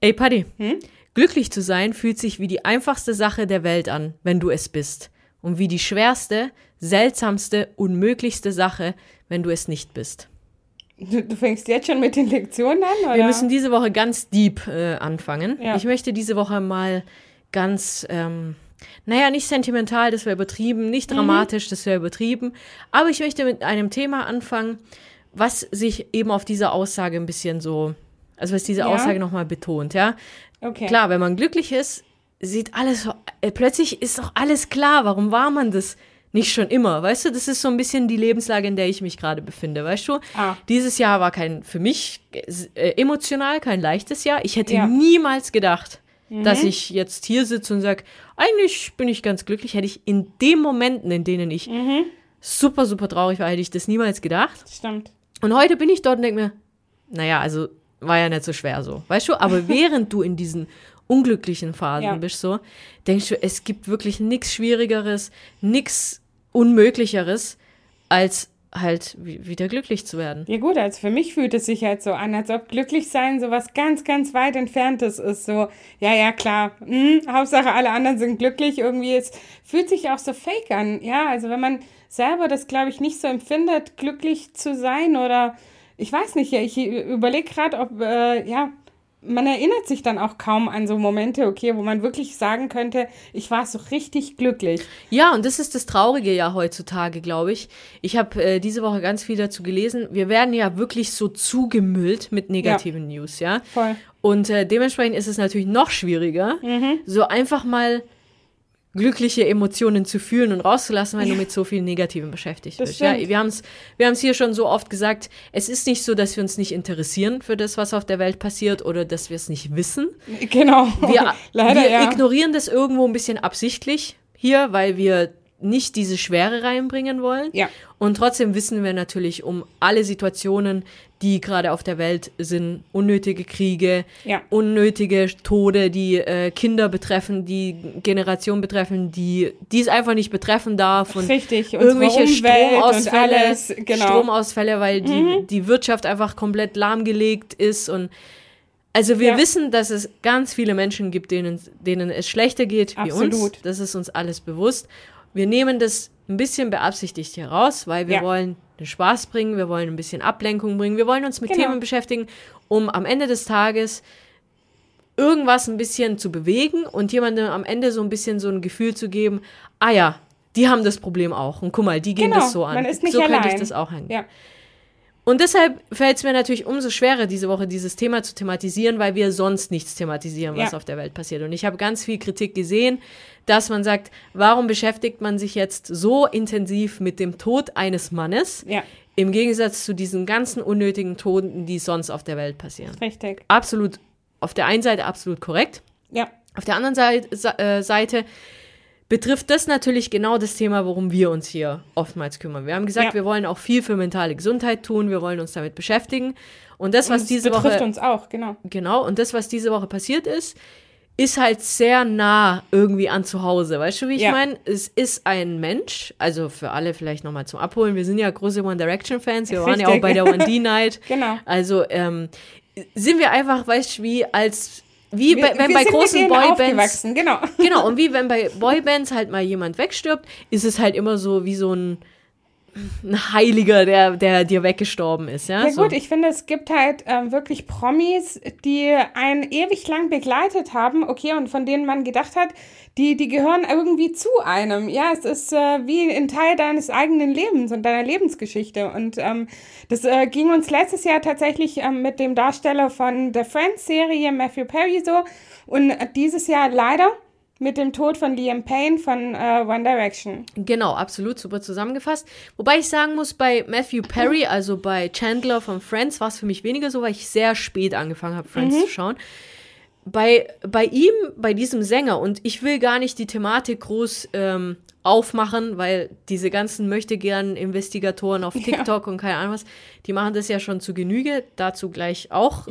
Ey, Paddy, glücklich zu sein fühlt sich wie die einfachste Sache der Welt an, wenn du es bist. Und wie die schwerste, seltsamste, unmöglichste Sache, wenn du es nicht bist. Du fängst jetzt schon mit den Lektionen an, oder? Wir müssen diese Woche ganz deep anfangen. Ja. Ich möchte diese Woche mal ganz, nicht sentimental, das wäre übertrieben, nicht dramatisch, das wäre übertrieben. Aber ich möchte mit einem Thema anfangen, was sich eben auf dieser Aussage ein bisschen so, also was diese Aussage nochmal betont, ja. Okay. Klar, wenn man glücklich ist, sieht alles so, plötzlich ist doch alles klar, warum war man das nicht schon immer, weißt du, das ist so ein bisschen die Lebenslage, in der ich mich gerade befinde, weißt du. Dieses Jahr war für mich emotional kein leichtes Jahr. Ich hätte niemals gedacht, dass ich jetzt hier sitze und sage, eigentlich bin ich ganz glücklich. Hätte ich in den Momenten, in denen ich super, super traurig war, hätte ich das niemals gedacht. Stimmt. Und heute bin ich dort und denke mir, naja, also war ja nicht so schwer so, weißt du, aber während du in diesen unglücklichen Phasen bist so, denkst du, es gibt wirklich nichts Schwierigeres, nichts Unmöglicheres, als halt wieder glücklich zu werden. Ja gut, also für mich fühlt es sich halt so an, als ob glücklich sein so was ganz, ganz weit Entferntes ist. So, ja, klar, Hauptsache alle anderen sind glücklich. Irgendwie, es fühlt sich auch so fake an. Ja, also wenn man selber das, glaube ich, nicht so empfindet, glücklich zu sein oder ich weiß nicht, ich überlege gerade, ob, man erinnert sich dann auch kaum an so Momente, okay, wo man wirklich sagen könnte, ich war so richtig glücklich. Ja, und das ist das Traurige ja heutzutage, glaube ich. Ich habe diese Woche ganz viel dazu gelesen. Wir werden ja wirklich so zugemüllt mit negativen News, ja. Voll. Und dementsprechend ist es natürlich noch schwieriger, so einfach mal glückliche Emotionen zu fühlen und rauszulassen, wenn du mit so viel Negativen beschäftigt bist. Ja, wir haben's hier schon so oft gesagt, es ist nicht so, dass wir uns nicht interessieren für das, was auf der Welt passiert oder dass wir es nicht wissen. Genau, wir ignorieren das irgendwo ein bisschen absichtlich hier, weil wir nicht diese Schwere reinbringen wollen. Ja. Und trotzdem wissen wir natürlich um alle Situationen, die gerade auf der Welt sind, unnötige Kriege, unnötige Tode, die Kinder betreffen, die Generation betreffen, die es einfach nicht betreffen darf. Und richtig, irgendwelche Stromausfälle, und alles, Stromausfälle, weil die Wirtschaft einfach komplett lahmgelegt ist. Und also wir wissen, dass es ganz viele Menschen gibt, denen es schlechter geht wie uns. Das ist uns alles bewusst. Wir nehmen das ein bisschen beabsichtigt hier raus, weil wir wollen den Spaß bringen, wir wollen ein bisschen Ablenkung bringen, wir wollen uns mit Themen beschäftigen, um am Ende des Tages irgendwas ein bisschen zu bewegen und jemandem am Ende so ein bisschen so ein Gefühl zu geben, ah ja, die haben das Problem auch und guck mal, die gehen das so an. Man ist nicht so allein. könnte ich das auch hängen. Ja. Und deshalb fällt es mir natürlich umso schwerer, diese Woche dieses Thema zu thematisieren, weil wir sonst nichts thematisieren, was auf der Welt passiert. Und ich habe ganz viel Kritik gesehen, dass man sagt, warum beschäftigt man sich jetzt so intensiv mit dem Tod eines Mannes, im Gegensatz zu diesen ganzen unnötigen Toten, die sonst auf der Welt passieren. Richtig. Absolut, auf der einen Seite absolut korrekt. Ja. Auf der anderen Seite betrifft das natürlich genau das Thema, worum wir uns hier oftmals kümmern. Wir haben gesagt, wir wollen auch viel für mentale Gesundheit tun, wir wollen uns damit beschäftigen. Und das, was diese Woche betrifft uns auch, genau. Genau, und das, was diese Woche passiert ist halt sehr nah irgendwie an zu Hause. Weißt du, wie ich meine? Es ist ein Mensch, also für alle vielleicht nochmal zum Abholen, wir sind ja große One Direction-Fans, wir waren ja auch bei der 1D-Night. Genau. Also sind wir einfach, weißt du, wenn bei großen Boybands, genau, und wie wenn bei Boybands halt mal jemand wegstirbt, ist es halt immer so wie so ein Heiliger, der dir weggestorben ist. Ja, gut, ich finde, es gibt halt wirklich Promis, die einen ewig lang begleitet haben, okay, und von denen man gedacht hat, die gehören irgendwie zu einem. Ja, es ist wie ein Teil deines eigenen Lebens und deiner Lebensgeschichte. Und das ging uns letztes Jahr tatsächlich mit dem Darsteller von der Friends-Serie, Matthew Perry, so. Und dieses Jahr leider mit dem Tod von Liam Payne von One Direction. Genau, absolut, super zusammengefasst. Wobei ich sagen muss, bei Matthew Perry, also bei Chandler von Friends, war es für mich weniger so, weil ich sehr spät angefangen habe, Friends zu schauen. Bei ihm, bei diesem Sänger, und ich will gar nicht die Thematik groß aufmachen, weil diese ganzen Möchtegern-Investigatoren auf TikTok und keine Ahnung was, die machen das ja schon zu Genüge, dazu gleich auch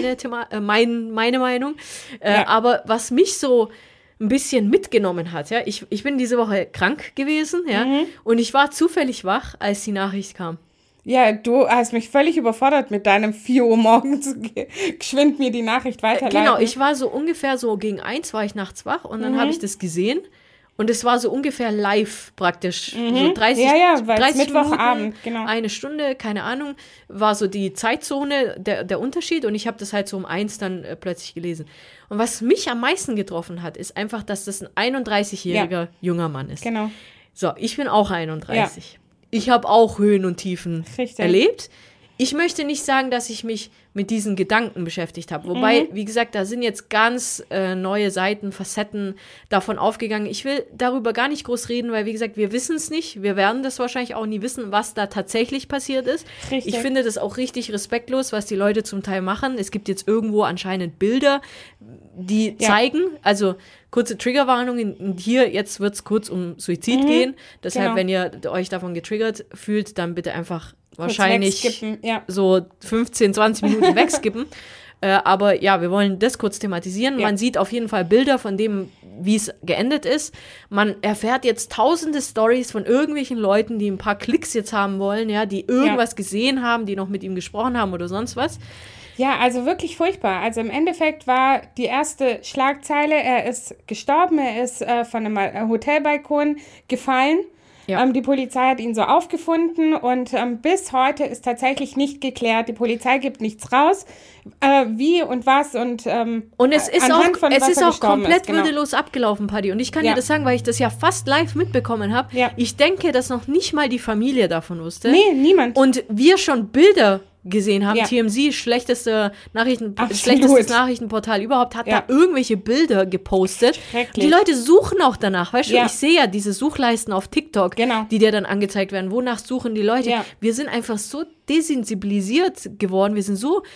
meine Meinung. Aber was mich so ein bisschen mitgenommen hat, ja, ich bin diese Woche krank gewesen, ja, und ich war zufällig wach, als die Nachricht kam. Ja, du hast mich völlig überfordert mit deinem 4 Uhr morgens geschwind mir die Nachricht weiterleiten. Genau, ich war so ungefähr so gegen 1 war ich nachts wach und dann habe ich das gesehen und es war so ungefähr live praktisch. So 30 Mittwochabend, Minuten, genau. eine Stunde, keine Ahnung, war so die Zeitzone, der Unterschied und ich habe das halt so um 1 dann plötzlich gelesen. Und was mich am meisten getroffen hat, ist einfach, dass das ein 31-jähriger junger Mann ist. Genau. So, ich bin auch 31. Ja. Ich habe auch Höhen und Tiefen erlebt. Ich möchte nicht sagen, dass ich mich mit diesen Gedanken beschäftigt habe. Wobei, wie gesagt, da sind jetzt ganz neue Seiten, Facetten davon aufgegangen. Ich will darüber gar nicht groß reden, weil, wie gesagt, wir wissen es nicht. Wir werden das wahrscheinlich auch nie wissen, was da tatsächlich passiert ist. Richtig. Ich finde das auch richtig respektlos, was die Leute zum Teil machen. Es gibt jetzt irgendwo anscheinend Bilder, die zeigen, also kurze Triggerwarnung, und hier, jetzt wird es kurz um Suizid gehen. Deshalb, wenn ihr euch davon getriggert fühlt, dann bitte einfach wahrscheinlich so 15, 20 Minuten wegskippen. Aber ja, wir wollen das kurz thematisieren. Man sieht auf jeden Fall Bilder von dem, wie es geendet ist. Man erfährt jetzt tausende Storys von irgendwelchen Leuten, die ein paar Klicks jetzt haben wollen, ja, die irgendwas gesehen haben, die noch mit ihm gesprochen haben oder sonst was. Ja, also wirklich furchtbar. Also im Endeffekt war die erste Schlagzeile, er ist gestorben, er ist von einem Hotelbalkon gefallen. Ja. Die Polizei hat ihn so aufgefunden und bis heute ist tatsächlich nicht geklärt. Die Polizei gibt nichts raus, wie und was und es ist auch komplett würdelos abgelaufen, Paddy. Und ich kann dir das sagen, weil ich das ja fast live mitbekommen habe. Ja. Ich denke, dass noch nicht mal die Familie davon wusste. Nee, niemand. Und wir schon Bilder gesehen haben. TMZ, schlechtestes Nachrichtenportal überhaupt, hat da irgendwelche Bilder gepostet. Die Leute suchen auch danach, weißt du? Ich sehe ja diese Suchleisten auf TikTok, die dir dann angezeigt werden. Wonach suchen die Leute? Wir sind einfach so desensibilisiert geworden. Wir sind so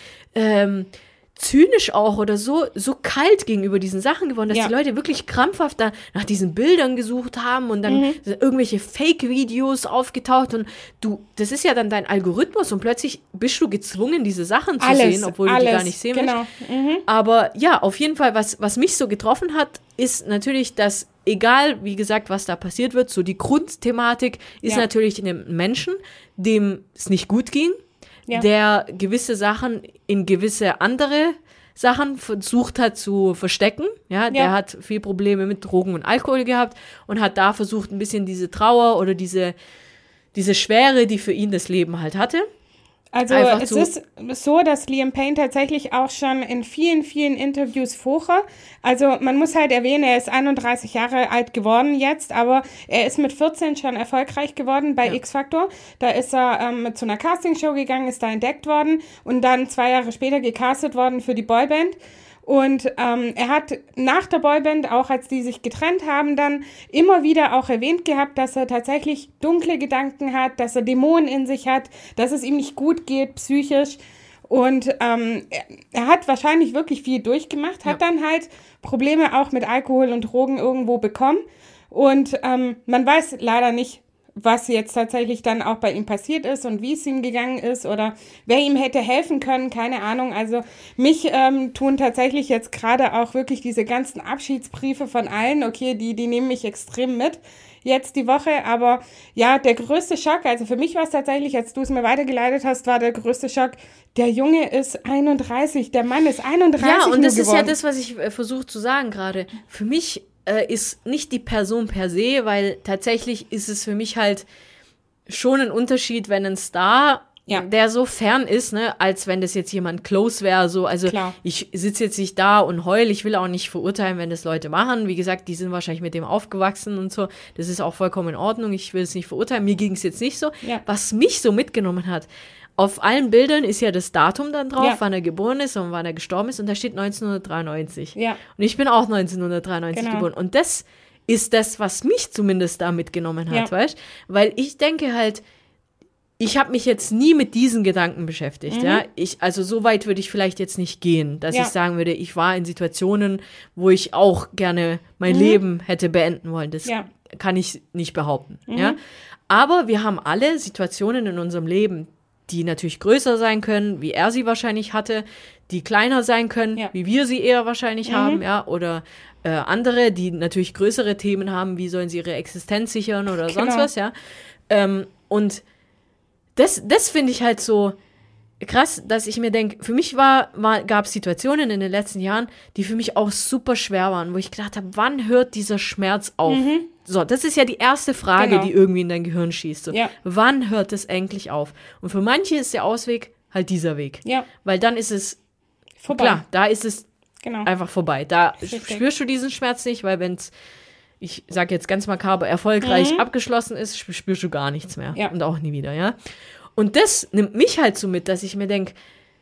zynisch auch oder so kalt gegenüber diesen Sachen geworden, dass die Leute wirklich krampfhaft da nach diesen Bildern gesucht haben und dann sind irgendwelche Fake-Videos aufgetaucht und das ist ja dann dein Algorithmus und plötzlich bist du gezwungen, diese Sachen zu sehen, obwohl du die gar nicht sehen willst. Aber ja, auf jeden Fall, was mich so getroffen hat, ist natürlich, dass egal, wie gesagt, was da passiert wird, so die Grundthematik ist natürlich einem Menschen, dem es nicht gut ging, der gewisse Sachen in gewisse andere Sachen versucht hat zu verstecken. Ja, der hat viel Probleme mit Drogen und Alkohol gehabt und hat da versucht, ein bisschen diese Trauer oder diese Schwere, die für ihn das Leben halt hatte. Also es ist so, dass Liam Payne tatsächlich auch schon in vielen, vielen Interviews vorher, also man muss halt erwähnen, er ist 31 Jahre alt geworden jetzt, aber er ist mit 14 schon erfolgreich geworden bei X-Factor. Da ist er zu einer Castingshow gegangen, ist da entdeckt worden und dann 2 Jahre später gecastet worden für die Boyband. Und er hat nach der Boyband, auch als die sich getrennt haben, dann immer wieder auch erwähnt gehabt, dass er tatsächlich dunkle Gedanken hat, dass er Dämonen in sich hat, dass es ihm nicht gut geht, psychisch. Und er hat wahrscheinlich wirklich viel durchgemacht, hat dann halt Probleme auch mit Alkohol und Drogen irgendwo bekommen. Und man weiß leider nicht, was jetzt tatsächlich dann auch bei ihm passiert ist und wie es ihm gegangen ist oder wer ihm hätte helfen können, keine Ahnung. Also mich tun tatsächlich jetzt gerade auch wirklich diese ganzen Abschiedsbriefe von allen, okay, die nehmen mich extrem mit jetzt die Woche, aber ja, der größte Schock, also für mich war es tatsächlich, als du es mir weitergeleitet hast, war der größte Schock, der Junge ist 31, der Mann ist 31 Ja, und das geworden. ist ja das, was ich versuche zu sagen gerade. Für mich ist nicht die Person per se, weil tatsächlich ist es für mich halt schon ein Unterschied, wenn ein Star, der so fern ist, ne, als wenn das jetzt jemand close wäre, so, also klar. Ich sitze jetzt nicht da und heul, ich will auch nicht verurteilen, wenn das Leute machen, wie gesagt, die sind wahrscheinlich mit dem aufgewachsen und so, das ist auch vollkommen in Ordnung, ich will es nicht verurteilen, mir ging es jetzt nicht so, was mich so mitgenommen hat, auf allen Bildern ist ja das Datum dann drauf, wann er geboren ist und wann er gestorben ist. Und da steht 1993. Ja. Und ich bin auch 1993 geboren. Und das ist das, was mich zumindest da mitgenommen hat, weißt? Weil ich denke halt, ich habe mich jetzt nie mit diesen Gedanken beschäftigt, also so weit würde ich vielleicht jetzt nicht gehen, dass ich sagen würde, ich war in Situationen, wo ich auch gerne mein Leben hätte beenden wollen. Das kann ich nicht behaupten, ja. Aber wir haben alle Situationen in unserem Leben, die natürlich größer sein können, wie er sie wahrscheinlich hatte, die kleiner sein können, wie wir sie eher wahrscheinlich haben, oder andere, die natürlich größere Themen haben, wie sollen sie ihre Existenz sichern oder sonst was, und das finde ich halt so krass, dass ich mir denke, für mich gab es Situationen in den letzten Jahren, die für mich auch super schwer waren, wo ich gedacht habe, wann hört dieser Schmerz auf? So, das ist ja die erste Frage, die irgendwie in dein Gehirn schießt. So, wann hört es endlich auf? Und für manche ist der Ausweg halt dieser Weg. Ja. Weil dann ist es vorbei. Klar, da ist es einfach vorbei. Da spürst du diesen Schmerz nicht, weil wenn es, ich sage jetzt ganz makaber, erfolgreich abgeschlossen ist, spürst du gar nichts mehr. Ja. Und auch nie wieder, ja. Und das nimmt mich halt so mit, dass ich mir denke,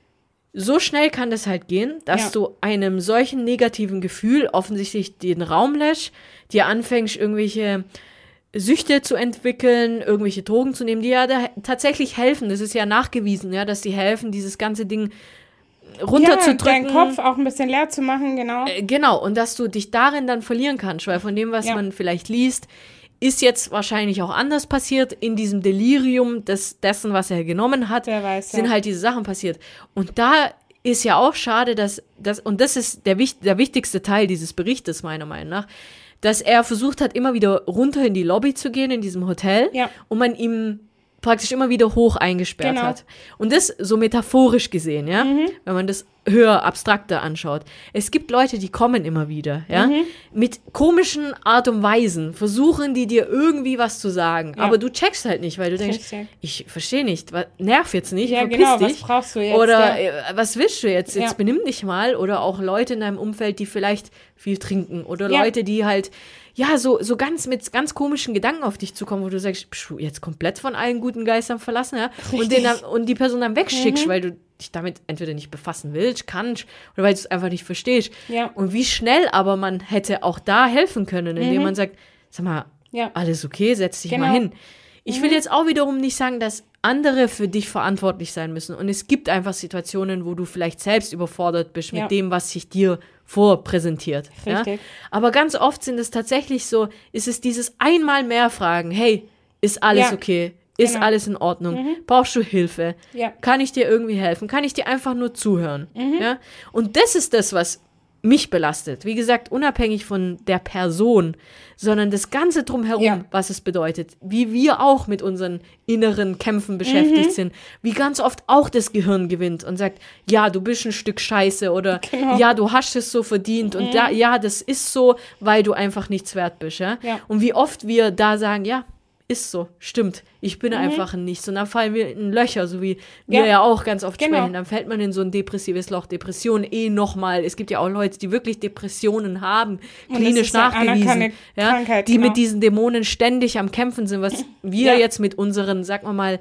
so schnell kann das halt gehen, dass du einem solchen negativen Gefühl offensichtlich den Raum lässt, dir anfängst, irgendwelche Süchte zu entwickeln, irgendwelche Drogen zu nehmen, die ja tatsächlich helfen. Das ist ja nachgewiesen, ja, dass die helfen, dieses ganze Ding runterzudrücken. Deinen Kopf auch ein bisschen leer zu machen, genau. Genau, und dass du dich darin dann verlieren kannst, weil von dem, was man vielleicht liest, ist jetzt wahrscheinlich auch anders passiert. In diesem Delirium dessen, was er genommen hat, sind halt diese Sachen passiert. Und da ist ja auch schade, und das ist der wichtigste Teil dieses Berichtes, meiner Meinung nach, dass er versucht hat, immer wieder runter in die Lobby zu gehen in diesem Hotel und man ihm praktisch immer wieder hoch eingesperrt hat. Und das so metaphorisch gesehen, ja, wenn man das höher, abstrakter anschaut. Es gibt Leute, die kommen immer wieder, ja, mit komischen Art und Weisen versuchen die dir irgendwie was zu sagen, aber du checkst halt nicht, weil du denkst, ich verstehe nicht, nerv jetzt nicht, verpiss dich. Was brauchst du jetzt? Oder was willst du jetzt? Jetzt benimm dich mal. Oder auch Leute in deinem Umfeld, die vielleicht viel trinken oder Leute, die halt so mit ganz komischen Gedanken auf dich zukommen, wo du sagst, bist du jetzt komplett von allen guten Geistern verlassen, ja? Und die Person dann wegschickst, weil du dich damit entweder nicht befassen willst, kannst oder weil du es einfach nicht verstehst. Ja. Und wie schnell aber man hätte auch da helfen können, indem man sagt, sag mal, alles okay, setz dich mal hin. Ich will jetzt auch wiederum nicht sagen, dass andere für dich verantwortlich sein müssen. Und es gibt einfach Situationen, wo du vielleicht selbst überfordert bist mit dem, was sich dir vorpräsentiert. Ja? Aber ganz oft sind es tatsächlich so, ist es dieses einmal mehr Fragen, hey, ist alles okay? Ist alles in Ordnung? Brauchst du Hilfe? Ja. Kann ich dir irgendwie helfen? Kann ich dir einfach nur zuhören? Ja? Und das ist das, was mich belastet. Wie gesagt, unabhängig von der Person, sondern das Ganze drumherum, was es bedeutet. Wie wir auch mit unseren inneren Kämpfen beschäftigt sind. Wie ganz oft auch das Gehirn gewinnt und sagt, ja, du bist ein Stück Scheiße oder ja, du hast es so verdient und das ist so, weil du einfach nichts wert bist. Ja? Und wie oft wir da sagen, ja, ist so, stimmt, ich bin einfach ein Nichts. Und dann fallen wir in Löcher, so wie wir ja auch ganz oft sprechen. Dann fällt man in so ein depressives Loch. Depression nochmal. Es gibt ja auch Leute, die wirklich Depressionen haben, klinisch nachgewiesen, Krankheit, die mit diesen Dämonen ständig am Kämpfen sind, was wir jetzt mit unseren, sagen wir mal,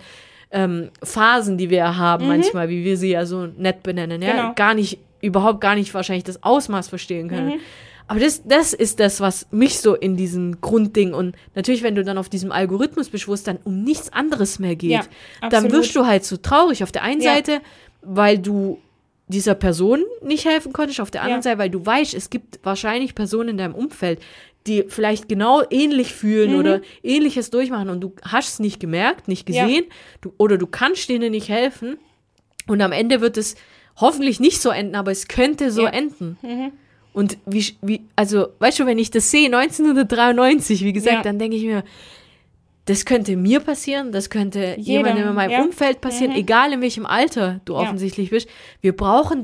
Phasen, die wir haben manchmal, wie wir sie ja so nett benennen, überhaupt gar nicht wahrscheinlich das Ausmaß verstehen können. Aber das ist das, was mich so in diesem Grundding und natürlich, wenn du dann auf diesem Algorithmus bist, wo es dann um nichts anderes mehr geht, dann wirst du halt so traurig. Auf der einen Seite, weil du dieser Person nicht helfen konntest, auf der anderen Seite, weil du weißt, es gibt wahrscheinlich Personen in deinem Umfeld, die vielleicht genau ähnlich fühlen oder Ähnliches durchmachen und du hast es nicht gemerkt, nicht gesehen oder du kannst denen nicht helfen und am Ende wird es hoffentlich nicht so enden, aber es könnte so enden. Und also, weißt du, wenn ich das sehe, 1993, wie gesagt, dann denke ich mir, das könnte mir passieren, das könnte jemandem in meinem Umfeld passieren, egal in welchem Alter du offensichtlich bist. Wir brauchen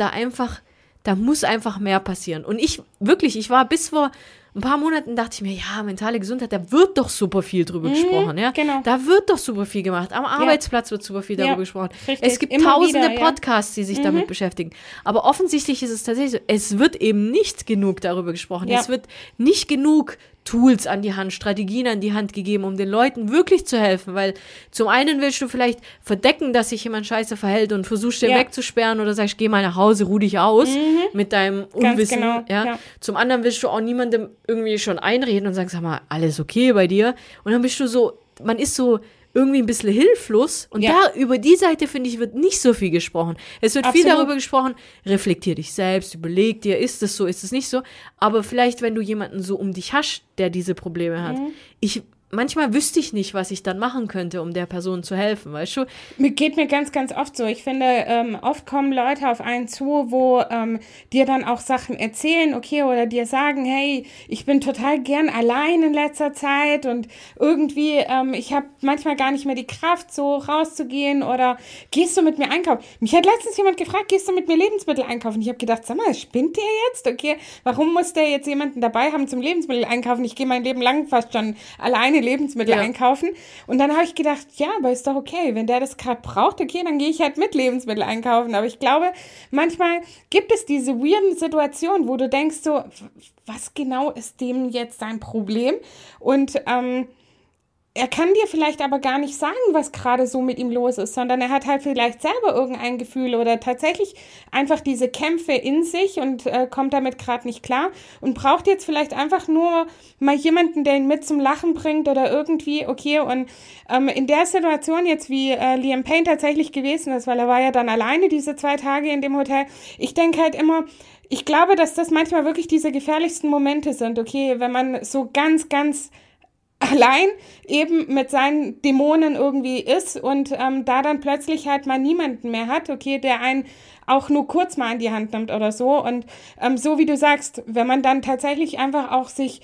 da muss einfach mehr passieren. Und ich war bis vor ein paar Monaten, dachte ich mir, ja, mentale Gesundheit, da wird doch super viel drüber gesprochen, ja. Genau. Da wird doch super viel gemacht. Am Arbeitsplatz wird super viel darüber gesprochen. Richtig. Es gibt immer tausende Podcasts, die sich damit beschäftigen. Aber offensichtlich ist es tatsächlich so, es wird eben nicht genug darüber gesprochen. Es wird nicht genug Tools an die Hand, Strategien an die Hand gegeben, um den Leuten wirklich zu helfen, weil zum einen willst du vielleicht verdecken, dass sich jemand scheiße verhält und versuchst den wegzusperren oder sagst, geh mal nach Hause, ruh dich aus mit deinem Unwissen. Ganz genau. Zum anderen willst du auch niemandem irgendwie schon einreden und sagen, sag mal, alles okay bei dir? Und dann bist du so, man ist so irgendwie ein bisschen hilflos und da über die Seite, finde ich, wird nicht so viel gesprochen. Es wird viel darüber gesprochen, reflektier dich selbst, überleg dir, ist es so, ist es nicht so, aber vielleicht, wenn du jemanden so um dich hast, der diese Probleme hat, ich manchmal wüsste ich nicht, was ich dann machen könnte, um der Person zu helfen, weißt du? Geht mir ganz, ganz oft so. Ich finde, oft kommen Leute auf einen zu, wo dir dann auch Sachen erzählen, okay, oder dir sagen, hey, ich bin total gern allein in letzter Zeit und irgendwie, ich habe manchmal gar nicht mehr die Kraft, so rauszugehen, oder gehst du mit mir einkaufen? Mich hat letztens jemand gefragt, gehst du mit mir Lebensmittel einkaufen? Ich habe gedacht, sag mal, spinnt der jetzt? Okay, warum muss der jetzt jemanden dabei haben zum Lebensmittel einkaufen? Ich gehe mein Leben lang fast schon alleine Lebensmittel einkaufen. Und dann habe ich gedacht, ja, aber ist doch okay, wenn der das gerade braucht, okay, dann gehe ich halt mit Lebensmittel einkaufen. Aber ich glaube, manchmal gibt es diese weirden Situationen, wo du denkst so, was genau ist dem jetzt sein Problem? Und er kann dir vielleicht aber gar nicht sagen, was gerade so mit ihm los ist, sondern er hat halt vielleicht selber irgendein Gefühl oder tatsächlich einfach diese Kämpfe in sich und kommt damit gerade nicht klar und braucht jetzt vielleicht einfach nur mal jemanden, der ihn mit zum Lachen bringt oder irgendwie, okay, und in der Situation jetzt, wie Liam Payne tatsächlich gewesen ist, weil er war ja dann alleine diese 2 Tage in dem Hotel, ich denke halt immer, ich glaube, dass das manchmal wirklich diese gefährlichsten Momente sind, okay, wenn man so ganz, ganz allein eben mit seinen Dämonen irgendwie ist und da dann plötzlich halt mal niemanden mehr hat, okay, der einen auch nur kurz mal in die Hand nimmt oder so. Und so wie du sagst, wenn man dann tatsächlich einfach auch sich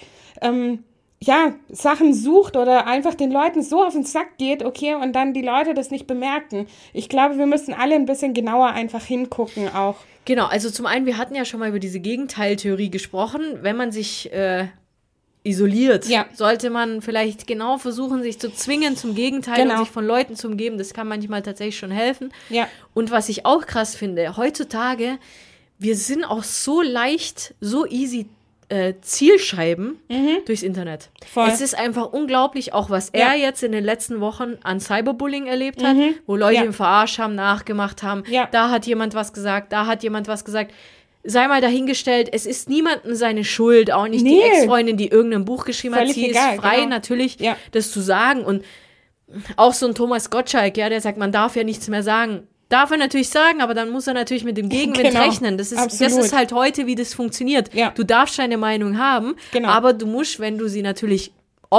Sachen sucht oder einfach den Leuten so auf den Sack geht, okay, und dann die Leute das nicht bemerken. Ich glaube, wir müssen alle ein bisschen genauer einfach hingucken auch. Genau, also zum einen, wir hatten ja schon mal über diese Gegenteiltheorie gesprochen. Wenn man sich isoliert, sollte man vielleicht genau versuchen, sich zu zwingen zum Gegenteil und sich von Leuten zu umgeben. Das kann manchmal tatsächlich schon helfen. Ja. Und was ich auch krass finde, heutzutage, wir sind auch so leicht, so easy Zielscheiben durchs Internet. Voll. Es ist einfach unglaublich, auch was er jetzt in den letzten Wochen an Cyberbullying erlebt hat, wo Leute ihn verarscht haben, nachgemacht haben. Ja. Da hat jemand was gesagt, da hat jemand was gesagt. Sei mal dahingestellt, es ist niemandem seine Schuld, auch nicht die Ex-Freundin, die irgendein Buch geschrieben hat. Sie ist frei, natürlich, das zu sagen. Und auch so ein Thomas Gottschalk, der sagt, man darf ja nichts mehr sagen. Darf er natürlich sagen, aber dann muss er natürlich mit dem Gegenwind rechnen. Das ist halt heute, wie das funktioniert. Ja. Du darfst deine Meinung haben, aber du musst, wenn du sie natürlich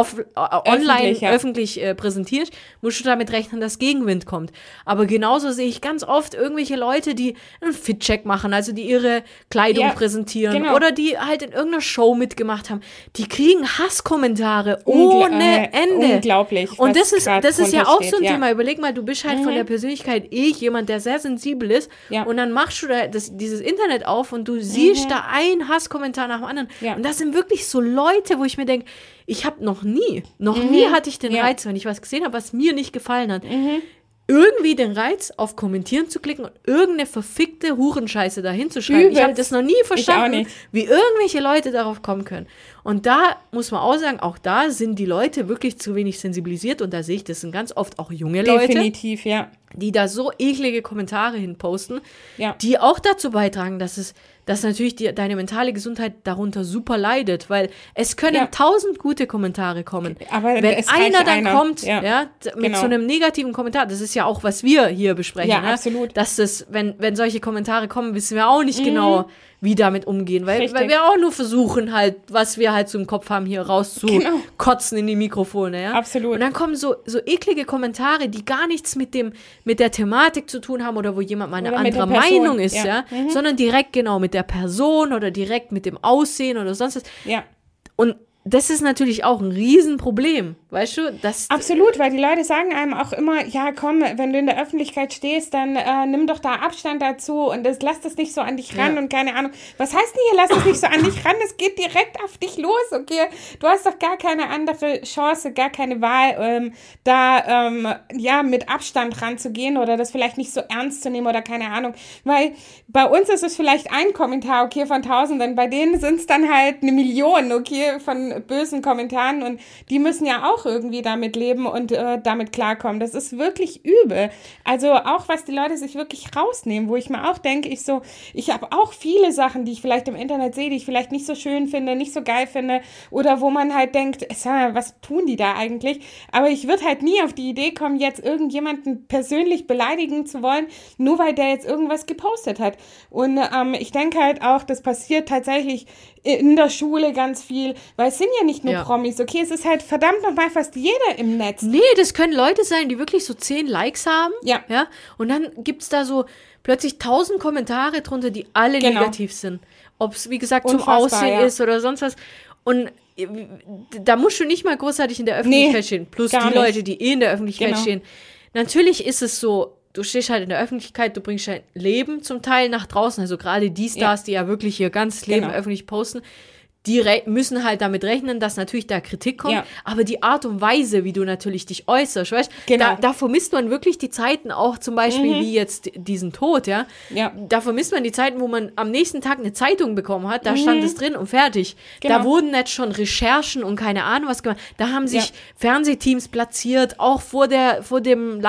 online öffentlich präsentierst, musst du damit rechnen, dass Gegenwind kommt. Aber genauso sehe ich ganz oft irgendwelche Leute, die einen Fit-Check machen, also die ihre Kleidung präsentieren oder die halt in irgendeiner Show mitgemacht haben. Die kriegen Hasskommentare ohne Ende. Unglaublich. Und das ist ja auch so ein Thema. Überleg mal, du bist halt von der Persönlichkeit jemand, der sehr sensibel ist und dann machst du da dieses Internet auf und du siehst da einen Hasskommentar nach dem anderen. Ja. Und das sind wirklich so Leute, wo ich mir denke, ich habe noch nie hatte ich den Reiz, wenn ich was gesehen habe, was mir nicht gefallen hat, irgendwie den Reiz, auf Kommentieren zu klicken und irgendeine verfickte Hurenscheiße da hinzuschreiben. Ich habe das noch nie verstanden, wie irgendwelche Leute darauf kommen können. Und da muss man auch sagen, auch da sind die Leute wirklich zu wenig sensibilisiert und da sehe ich, das sind ganz oft auch junge Leute. Definitiv, die da so eklige Kommentare hinposten, die auch dazu beitragen, dass natürlich deine mentale Gesundheit darunter super leidet, weil es können 1000 gute Kommentare kommen. Aber wenn einer dann kommt, mit so einem negativen Kommentar, das ist ja auch, was wir hier besprechen, absolut. Dass das, wenn solche Kommentare kommen, wissen wir auch nicht genau, wie damit umgehen, weil wir auch nur versuchen halt, was wir halt so im Kopf haben, hier rauszukotzen in die Mikrofone, Absolut. Und dann kommen so eklige Kommentare, die gar nichts mit der Thematik zu tun haben oder wo jemand mal eine andere Meinung ist, sondern direkt mit der Person oder direkt mit dem Aussehen oder sonst was. Ja. Und das ist natürlich auch ein Riesenproblem, weißt du? Absolut, weil die Leute sagen einem auch immer, ja komm, wenn du in der Öffentlichkeit stehst, dann nimm doch da Abstand dazu und lass das nicht so an dich ran und keine Ahnung. Was heißt denn hier, lass das nicht so an dich ran? Es geht direkt auf dich los, okay? Du hast doch gar keine andere Chance, gar keine Wahl, mit Abstand ranzugehen oder das vielleicht nicht so ernst zu nehmen oder keine Ahnung. Weil bei uns ist es vielleicht ein Kommentar, okay, von 1000, bei denen sind es dann halt 1 Million, okay, von bösen Kommentaren und die müssen ja auch irgendwie damit leben und damit klarkommen. Das ist wirklich übel. Also auch, was die Leute sich wirklich rausnehmen, wo ich mir auch denke, ich habe auch viele Sachen, die ich vielleicht im Internet sehe, die ich vielleicht nicht so schön finde, nicht so geil finde oder wo man halt denkt, was tun die da eigentlich? Aber ich würde halt nie auf die Idee kommen, jetzt irgendjemanden persönlich beleidigen zu wollen, nur weil der jetzt irgendwas gepostet hat. Und ich denke halt auch, das passiert tatsächlich in der Schule ganz viel, weil sind ja nicht nur Promis, okay? Es ist halt verdammt nochmal fast jeder im Netz. Nee, das können Leute sein, die wirklich so 10 Likes haben. Ja. Und dann gibt es da so plötzlich 1000 Kommentare drunter, die alle negativ sind. Ob es, wie gesagt, unfassbar, zum Aussehen ist oder sonst was. Und da musst du nicht mal großartig in der Öffentlichkeit stehen. Plus die Leute, die in der Öffentlichkeit stehen. Natürlich ist es so, du stehst halt in der Öffentlichkeit, du bringst dein Leben zum Teil nach draußen. Also gerade die Stars, die ja wirklich ihr ganzes Leben öffentlich posten, die müssen halt damit rechnen, dass natürlich da Kritik kommt, aber die Art und Weise, wie du natürlich dich äußerst, weißt, da vermisst man wirklich die Zeiten auch zum Beispiel wie jetzt diesen Tod, da vermisst man die Zeiten, wo man am nächsten Tag eine Zeitung bekommen hat, da stand es drin und fertig. Da wurden nicht schon Recherchen und keine Ahnung was gemacht, da haben sich Fernsehteams platziert, auch vor dem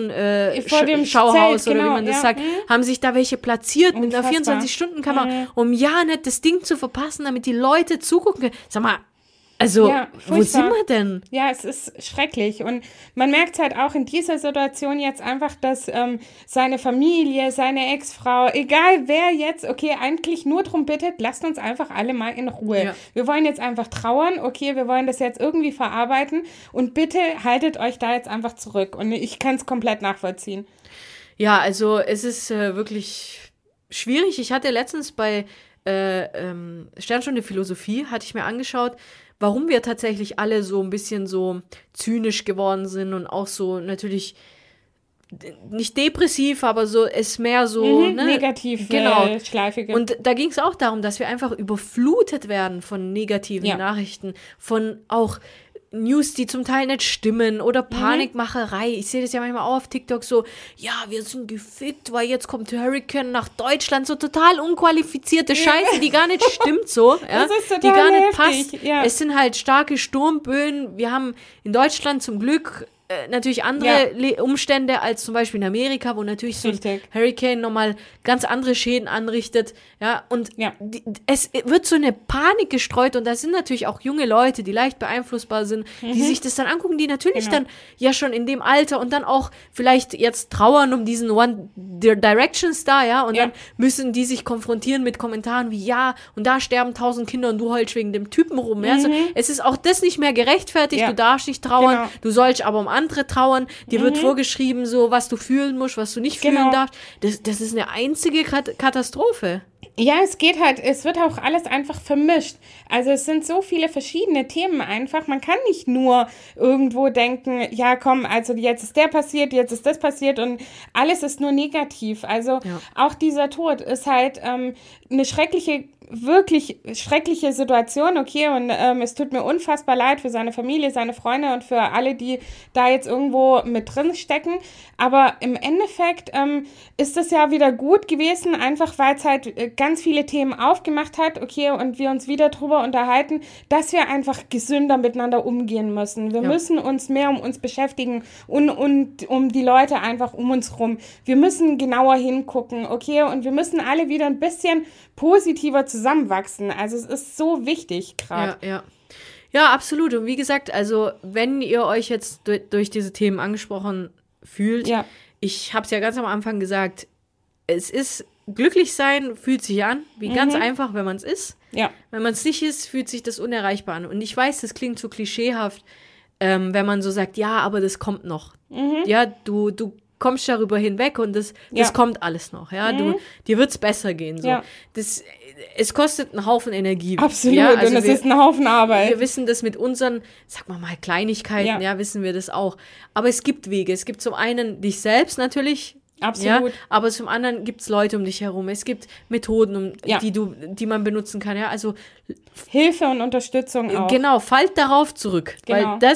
Leichenschauhaus oder wie man das sagt, haben sich da welche platziert mit einer 24-Stunden-Kamera, um nicht das Ding zu verpassen, damit die Leute zugucken können. Sag mal, also, wo sind wir denn? Ja, es ist schrecklich. Und man merkt halt auch in dieser Situation jetzt einfach, dass seine Familie, seine Ex-Frau, egal wer jetzt, okay, eigentlich nur darum bittet, lasst uns einfach alle mal in Ruhe. Ja. Wir wollen jetzt einfach trauern, okay, wir wollen das jetzt irgendwie verarbeiten und bitte haltet euch da jetzt einfach zurück. Und ich kann es komplett nachvollziehen. Ja, also es ist wirklich schwierig. Ich hatte letztens bei Sternstunde Philosophie, hatte ich mir angeschaut, warum wir tatsächlich alle so ein bisschen so zynisch geworden sind und auch so natürlich nicht depressiv, aber so ist mehr so negativ, schleifige. Und da ging es auch darum, dass wir einfach überflutet werden von negativen Nachrichten, von auch News, die zum Teil nicht stimmen oder Panikmacherei. Ich sehe das ja manchmal auch auf TikTok so, ja, wir sind gefickt, weil jetzt kommt Hurricane nach Deutschland, so total unqualifizierte Scheiße, die gar nicht stimmt so, das ist total die gar nicht heftig. passt. Ja. Es sind halt starke Sturmböen. Wir haben in Deutschland zum Glück natürlich andere Umstände als zum Beispiel in Amerika, wo natürlich so ein Hurricane nochmal ganz andere Schäden anrichtet. Ja, und es wird so eine Panik gestreut und da sind natürlich auch junge Leute, die leicht beeinflussbar sind, die sich das dann angucken, die natürlich dann ja schon in dem Alter und dann auch vielleicht jetzt trauern um diesen One Direction Star, ja, und dann müssen die sich konfrontieren mit Kommentaren wie, ja, und da sterben 1000 Kinder und du heulst wegen dem Typen rum. Ja? Also, es ist auch das nicht mehr gerechtfertigt, du darfst nicht trauern, du sollst aber um andere trauern, dir wird vorgeschrieben, so was du fühlen musst, was du nicht fühlen darfst. Das ist eine einzige Katastrophe. Ja, es wird auch alles einfach vermischt. Also es sind so viele verschiedene Themen einfach. Man kann nicht nur irgendwo denken, ja komm, also jetzt ist der passiert, jetzt ist das passiert und alles ist nur negativ. Also auch dieser Tod ist halt eine wirklich schreckliche Situation, okay, und es tut mir unfassbar leid für seine Familie, seine Freunde und für alle, die da jetzt irgendwo mit drin stecken, aber im Endeffekt ist es ja wieder gut gewesen, einfach weil es halt ganz viele Themen aufgemacht hat, okay, und wir uns wieder drüber unterhalten, dass wir einfach gesünder miteinander umgehen müssen. Wir müssen uns mehr um uns beschäftigen und um die Leute einfach um uns rum. Wir müssen genauer hingucken, okay, und wir müssen alle wieder ein bisschen positiver zusammenwachsen. Also es ist so wichtig gerade. Ja, absolut. Und wie gesagt, also wenn ihr euch jetzt durch diese Themen angesprochen fühlt, ich habe es ja ganz am Anfang gesagt, es ist glücklich sein, fühlt sich an, wie ganz einfach, wenn man es ist. Ja. Wenn man es nicht ist, fühlt sich das unerreichbar an. Und ich weiß, das klingt so klischeehaft, wenn man so sagt, ja, aber das kommt noch. Ja, du kommst darüber hinweg und das kommt alles noch. Ja, dir wird es besser gehen. So. Ja. Es kostet einen Haufen Energie. Absolut, ja, also und es ist ein Haufen Arbeit. Wir wissen das mit unseren, sag mal Kleinigkeiten, wissen wir das auch. Aber es gibt Wege. Es gibt zum einen dich selbst natürlich. Absolut. Ja, aber zum anderen gibt es Leute um dich herum. Es gibt Methoden, die man benutzen kann. Ja, also Hilfe und Unterstützung auch. Genau, fallt darauf zurück. Genau. Weil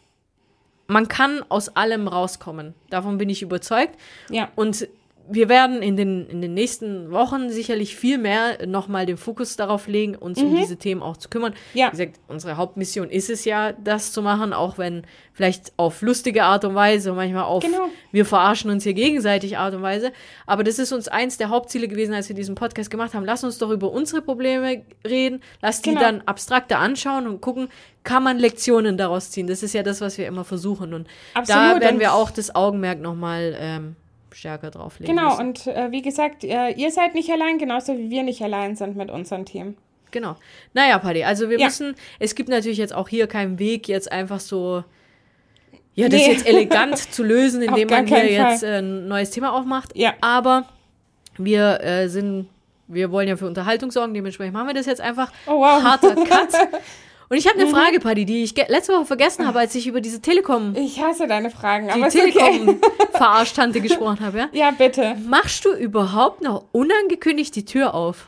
man kann aus allem rauskommen. Davon bin ich überzeugt. Ja. Und wir werden in den nächsten Wochen sicherlich viel mehr nochmal den Fokus darauf legen, uns um diese Themen auch zu kümmern. Ja. Wie gesagt, unsere Hauptmission ist es ja, das zu machen, auch wenn vielleicht auf lustige Art und Weise, manchmal auf wir verarschen uns hier gegenseitig Art und Weise. Aber das ist uns eins der Hauptziele gewesen, als wir diesen Podcast gemacht haben. Lass uns doch über unsere Probleme reden, lass die dann abstrakter anschauen und gucken, kann man Lektionen daraus ziehen. Das ist ja das, was wir immer versuchen. Und da werden wir auch das Augenmerk nochmal stärker drauflegen müssen. Und wie gesagt, ihr seid nicht allein, genauso wie wir nicht allein sind mit unseren Themen. Genau. Naja, Paddy, also wir müssen, es gibt natürlich jetzt auch hier keinen Weg, jetzt einfach so, das jetzt elegant zu lösen, indem man hier jetzt ein neues Thema aufmacht. Ja. Aber wir wollen ja für Unterhaltung sorgen, dementsprechend machen wir das jetzt einfach. Oh, wow. Harter Cut. Und ich habe eine Frage, Paddy, die ich letzte Woche vergessen habe, als ich über diese Telekom... Ich hasse deine Fragen, aber die Telekom-Verarschtante gesprochen habe, ja? Ja, bitte. Machst du überhaupt noch unangekündigt die Tür auf?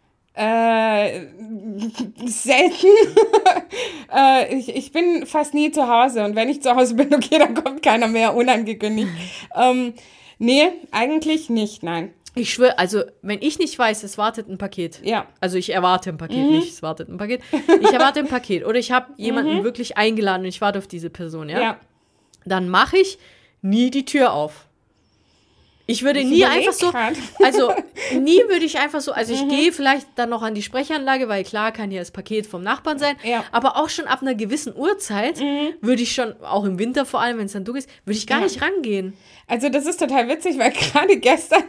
Selten. Ich bin fast nie zu Hause. Und wenn ich zu Hause bin, okay, dann kommt keiner mehr unangekündigt. Nee, eigentlich nicht, nein. Ich schwöre, also wenn ich nicht weiß, es wartet ein Paket. Ja. Also ich erwarte ein Paket, nicht es wartet ein Paket. Ich erwarte ein Paket. Oder ich habe jemanden wirklich eingeladen und ich warte auf diese Person, ja? Dann mache ich nie die Tür auf. Ich würde nie einfach so, also nie würde ich einfach so, also ich gehe vielleicht dann noch an die Sprechanlage, weil klar kann ja das Paket vom Nachbarn sein, aber auch schon ab einer gewissen Uhrzeit würde ich schon, auch im Winter vor allem, wenn es dann dunkel ist, würde ich gar nicht rangehen. Also das ist total witzig, weil gerade gestern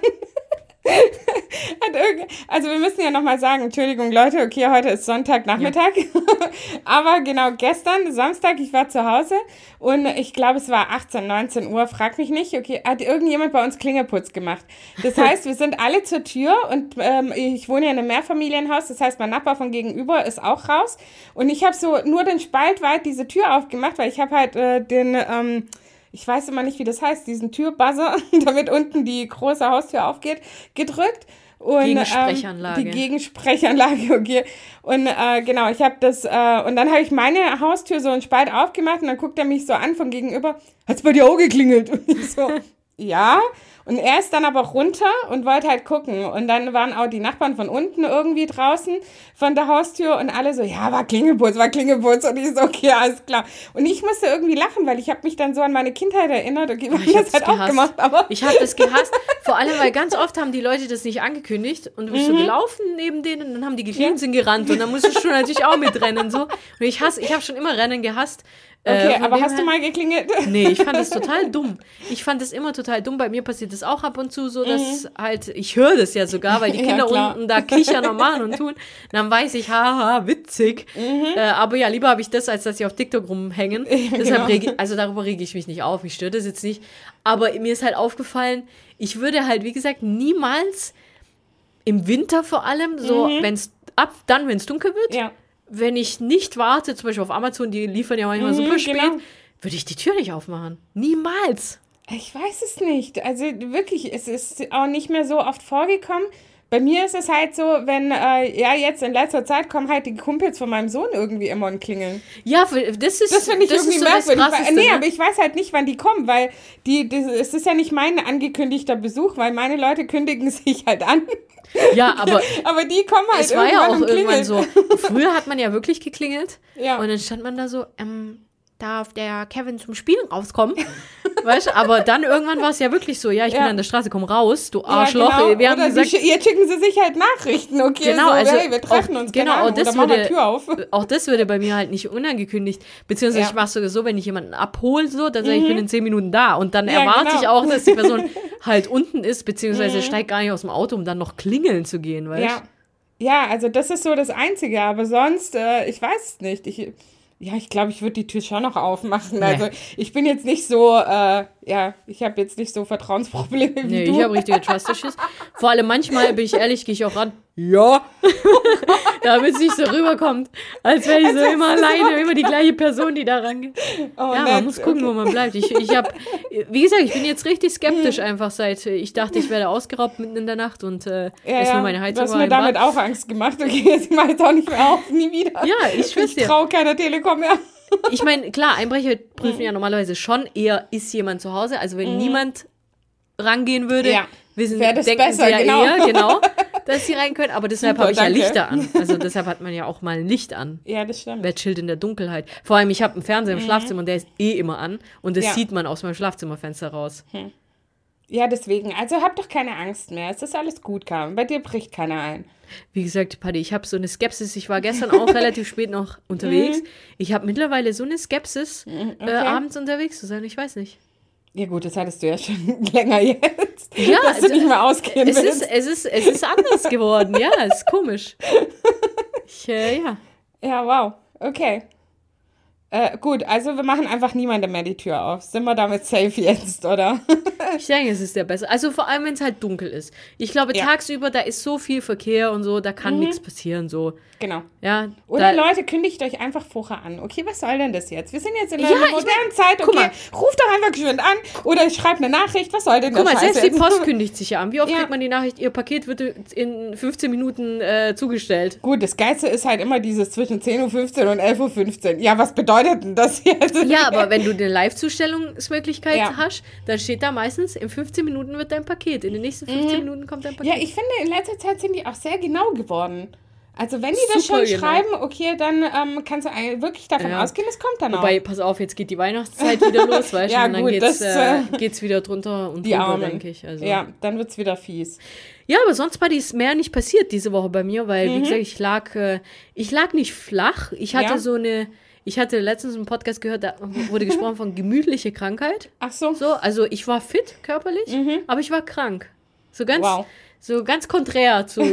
also wir müssen ja nochmal sagen, Entschuldigung Leute, okay, heute ist Sonntagnachmittag, aber genau gestern, Samstag, ich war zu Hause und ich glaube, es war 18, 19 Uhr, frag mich nicht, okay, hat irgendjemand bei uns Klingelputz gemacht. Das heißt, wir sind alle zur Tür und ich wohne ja in einem Mehrfamilienhaus, das heißt, mein Nachbar von gegenüber ist auch raus und ich habe so nur den Spalt weit diese Tür aufgemacht, weil ich habe halt ich weiß immer nicht, wie das heißt, diesen Türbuzzer, damit unten die große Haustür aufgeht, gedrückt. Und, Gegensprechanlage. Die Gegensprechanlage, okay. Und genau, ich habe das, und dann habe ich meine Haustür so einen Spalt aufgemacht und dann guckt er mich so an von gegenüber, hat's bei dir auch geklingelt? Und ich so, ja. Und er ist dann aber runter und wollte halt gucken. Und dann waren auch die Nachbarn von unten irgendwie draußen von der Haustür und alle so, ja, war Klingelputz. Und ich so, okay, alles klar. Und ich musste irgendwie lachen, weil ich habe mich dann so an meine Kindheit erinnert. Okay, ich habe das halt auch gemacht. Aber ich habe das gehasst. Vor allem, weil ganz oft haben die Leute das nicht angekündigt und du bist so gelaufen neben denen und dann haben die geklingelt und sind gerannt. Und dann musstest du schon natürlich auch mitrennen. So. Und ich habe schon immer Rennen gehasst. Okay, aber hast du mal geklingelt? Nee, ich fand das total dumm. Ich fand das immer total dumm. Bei mir passiert das auch ab und zu so, dass halt, ich höre das ja sogar, weil die Kinder unten da kichern und machen und tun. Dann weiß ich, haha, witzig. Aber ja, lieber habe ich das, als dass sie auf TikTok rumhängen. Deshalb darüber rege ich mich nicht auf. Mich stört das jetzt nicht. Aber mir ist halt aufgefallen, ich würde halt, wie gesagt, niemals im Winter vor allem, so, wenn es dunkel wird, wenn ich nicht warte, zum Beispiel auf Amazon, die liefern ja manchmal super spät, würde ich die Tür nicht aufmachen. Niemals. Ich weiß es nicht. Also wirklich, es ist auch nicht mehr so oft vorgekommen. Bei mir ist es halt so, wenn, jetzt in letzter Zeit kommen halt die Kumpels von meinem Sohn irgendwie immer und klingeln. Ja, das finde ich irgendwie so merkwürdig. Nee, aber ich weiß halt nicht, wann die kommen, weil es ist ja nicht mein angekündigter Besuch, weil meine Leute kündigen sich halt an. Ja, aber die kommen halt es war ja auch irgendwann so. Früher hat man ja wirklich geklingelt und dann stand man da so, darf der Kevin zum Spielen rauskommen? Weißt du, aber dann irgendwann war es ja wirklich so, ich bin an der Straße, komm raus, du Arschloch. Ja, genau. Wir haben gesagt, jetzt schicken sie sich halt Nachrichten, okay, genau, so, also hey, wir treffen uns, genau, oder machen wir Tür auf. Auch das würde bei mir halt nicht unangekündigt, beziehungsweise ich mache es sogar so, wenn ich jemanden abhole, so, dann sage ich, bin in 10 Minuten da und dann erwarte ich auch, dass die Person halt unten ist, beziehungsweise steigt gar nicht aus dem Auto, um dann noch klingeln zu gehen, weißt du? Ja, also das ist so das Einzige, aber sonst, ich weiß es nicht, ich glaube, ich würde die Tür schon noch aufmachen. Nee. Also ich bin jetzt nicht so, ich habe jetzt nicht so Vertrauensprobleme wie du. Ich habe richtige Trust-Issues. Vor allem manchmal, bin ich ehrlich, gehe ich auch ran. Ja. Damit es nicht so rüberkommt, als wäre ich so immer alleine, immer die gleiche Person, die da rangeht. Man muss gucken, wo man bleibt. Ich habe, wie gesagt, ich bin jetzt richtig skeptisch einfach seit, ich dachte, ich werde ausgeraubt mitten in der Nacht und ist nur meine Heizung. Du hast mir damit auch Angst gemacht. Okay, jetzt mach ich jetzt auch nicht mehr auf, nie wieder. Ja, ich traue keiner Telekom mehr. Ich meine, klar, Einbrecher prüfen ja normalerweise schon eher, ist jemand zu Hause. Also wenn niemand rangehen würde, denken besser, sie ja eher, dass sie rein können. Aber deshalb habe ich ja Lichter an. Also deshalb hat man ja auch mal ein Licht an. Ja, das stimmt. Wer chillt in der Dunkelheit? Vor allem, ich habe einen Fernseher im Schlafzimmer und der ist immer an. Und das sieht man aus meinem Schlafzimmerfenster raus. Ja, deswegen. Also hab doch keine Angst mehr. Es ist alles gut, Carmen. Bei dir bricht keiner ein. Wie gesagt, Paddy, ich habe so eine Skepsis. Ich war gestern auch relativ spät noch unterwegs. Ich habe mittlerweile so eine Skepsis, abends unterwegs zu sein. Ich weiß nicht. Ja gut, das hattest du ja schon länger jetzt. Ja, dass du nicht mehr ausgehen willst. Es ist anders geworden. Ja, es ist komisch. Ja. Ja, wow. Okay. Gut, also wir machen einfach niemandem mehr die Tür auf. Sind wir damit safe jetzt, oder? Ich denke, es ist der Beste. Also vor allem, wenn es halt dunkel ist. Ich glaube, tagsüber, da ist so viel Verkehr und so, da kann nichts passieren, so. Genau. Ja, oder Leute, kündigt euch einfach vorher an. Okay, was soll denn das jetzt? Wir sind jetzt in einer modernen Zeit, okay, ruft doch einfach geschwind an oder schreibt eine Nachricht, was soll denn das? Guck mal, selbst die Post kündigt sich ja an. Wie oft kriegt man die Nachricht, ihr Paket wird in 15 Minuten zugestellt? Gut, das Geilste ist halt immer dieses zwischen 10.15 Uhr und 11.15 Uhr. Ja, was bedeutet denn das jetzt? Ja, aber wenn du eine Live-Zustellungsmöglichkeit hast, dann steht da meistens, in 15 Minuten wird dein Paket. In den nächsten 15 Minuten kommt dein Paket. Ja, ich finde, in letzter Zeit sind die auch sehr genau geworden. Also wenn die das schon schreiben, okay, dann kannst du wirklich davon ausgehen, es kommt dann auch. Wobei, pass auf, jetzt geht die Weihnachtszeit wieder los, weißt du, und dann geht's wieder drunter und drüber, denke ich. Also. Ja, dann wird's wieder fies. Ja, aber sonst war dies mehr nicht passiert diese Woche bei mir, weil, wie gesagt, ich lag nicht flach. Ich hatte ich hatte letztens einen Podcast gehört, da wurde gesprochen von gemütliche Krankheit. Ach so. Also ich war fit körperlich, aber ich war krank. So ganz konträr zu...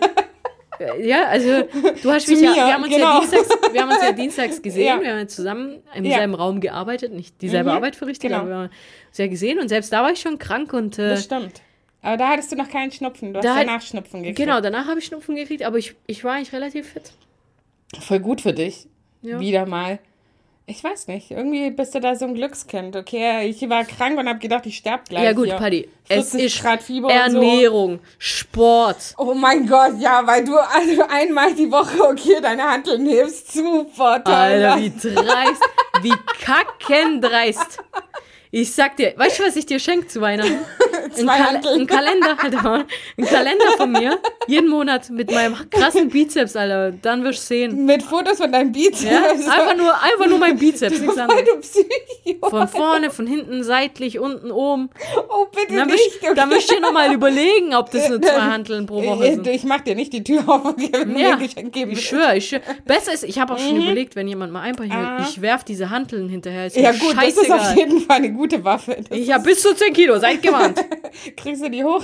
Ja, also du hast mich wir haben uns ja dienstags gesehen, wir haben ja zusammen im selben Raum gearbeitet, nicht dieselbe Arbeit verrichtet, aber wir haben uns ja gesehen und selbst da war ich schon krank und... das stimmt. Aber da hattest du noch keinen Schnupfen, du hast danach Schnupfen gekriegt. Genau, danach habe ich Schnupfen gekriegt, aber ich war eigentlich relativ fit. Voll gut für dich, wieder mal. Ich weiß nicht, irgendwie bist du da so ein Glückskind, okay? Ich war krank und habe gedacht, ich sterbe gleich. Ja gut, Paddy, es ist Grad Fieber Ernährung, Sport. Oh mein Gott, ja, weil du also einmal die Woche, okay, deine Hanteln hebst, super toll. Alter, wie dreist, wie kackendreist. Ich sag dir, weißt du, was ich dir schenke zu Weihnachten? Ein Kalender, Alter, ein Kalender von mir, jeden Monat mit meinem krassen Bizeps, Alter, dann wirst du sehen. Mit Fotos von deinem Bizeps? Ja, einfach nur mein Bizeps, nichts anderes. Du Psycho. Von vorne, von hinten, seitlich, unten, oben. Oh, bitte dann nicht. Dann müsst ihr nochmal überlegen, ob das nur 2 Hanteln pro Woche sind. Ich mach dir nicht die Tür auf und mir ein Geschenk geben. Ich schwöre. Besser ist, ich habe auch schon überlegt, wenn jemand mal einbrechen will, ich werf diese Hanteln hinterher. Ja gut, das ist auf jeden Fall eine gute Waffe. Ich habe bis zu 10 Kilo, seid gewarnt. Kriegst du die hoch?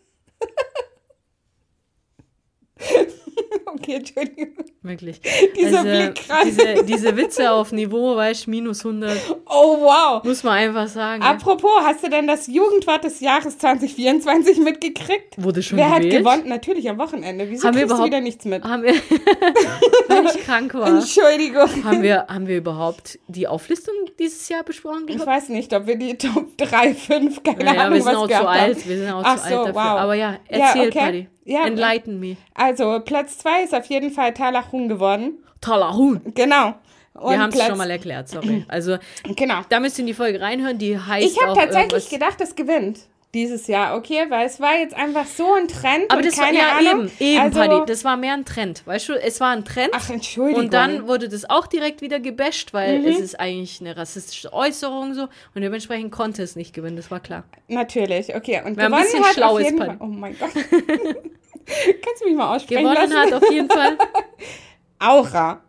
Okay, Entschuldigung. Wirklich. Dieser Blick gerade. Diese Witze auf Niveau, weißt du, minus 100. Oh, wow. Muss man einfach sagen. Apropos, hast du denn das Jugendwort des Jahres 2024 mitgekriegt? Wurde schon Wer gewählt? Hat gewonnen? Natürlich am Wochenende. Wieso kriegst du wieder nichts mit? Weil ich krank war. Entschuldigung. Haben wir überhaupt die Auflistung dieses Jahr besprochen? Ich weiß nicht, ob wir die Top 3, 5, keine Ahnung, wir sind auch zu alt. Wir sind auch zu alt dafür. Wow. Aber ja, erzähl, Paddy. Ja, enlighten me. Also, Platz 2 ist auf jeden Fall Talachun geworden. Talachun. Genau. Und wir haben es schon mal erklärt, sorry. Also, da müsst ihr in die Folge reinhören, die heißt Ich habe tatsächlich gedacht, es gewinnt dieses Jahr, okay? Weil es war jetzt einfach so ein Trend. Aber das keine war Ahnung. Eben, also, Paddy, das war mehr ein Trend. Weißt du, es war ein Trend. Ach, Entschuldigung. Und dann wurde das auch direkt wieder gebasht, weil es ist eigentlich eine rassistische Äußerung so. Und dementsprechend konnte es nicht gewinnen, das war klar. Natürlich, okay. Und wir haben ein bisschen schlaues Paddy. Oh mein Gott. Kannst du mich mal aussprechen gewonnen lassen? Hat auf jeden Fall Aura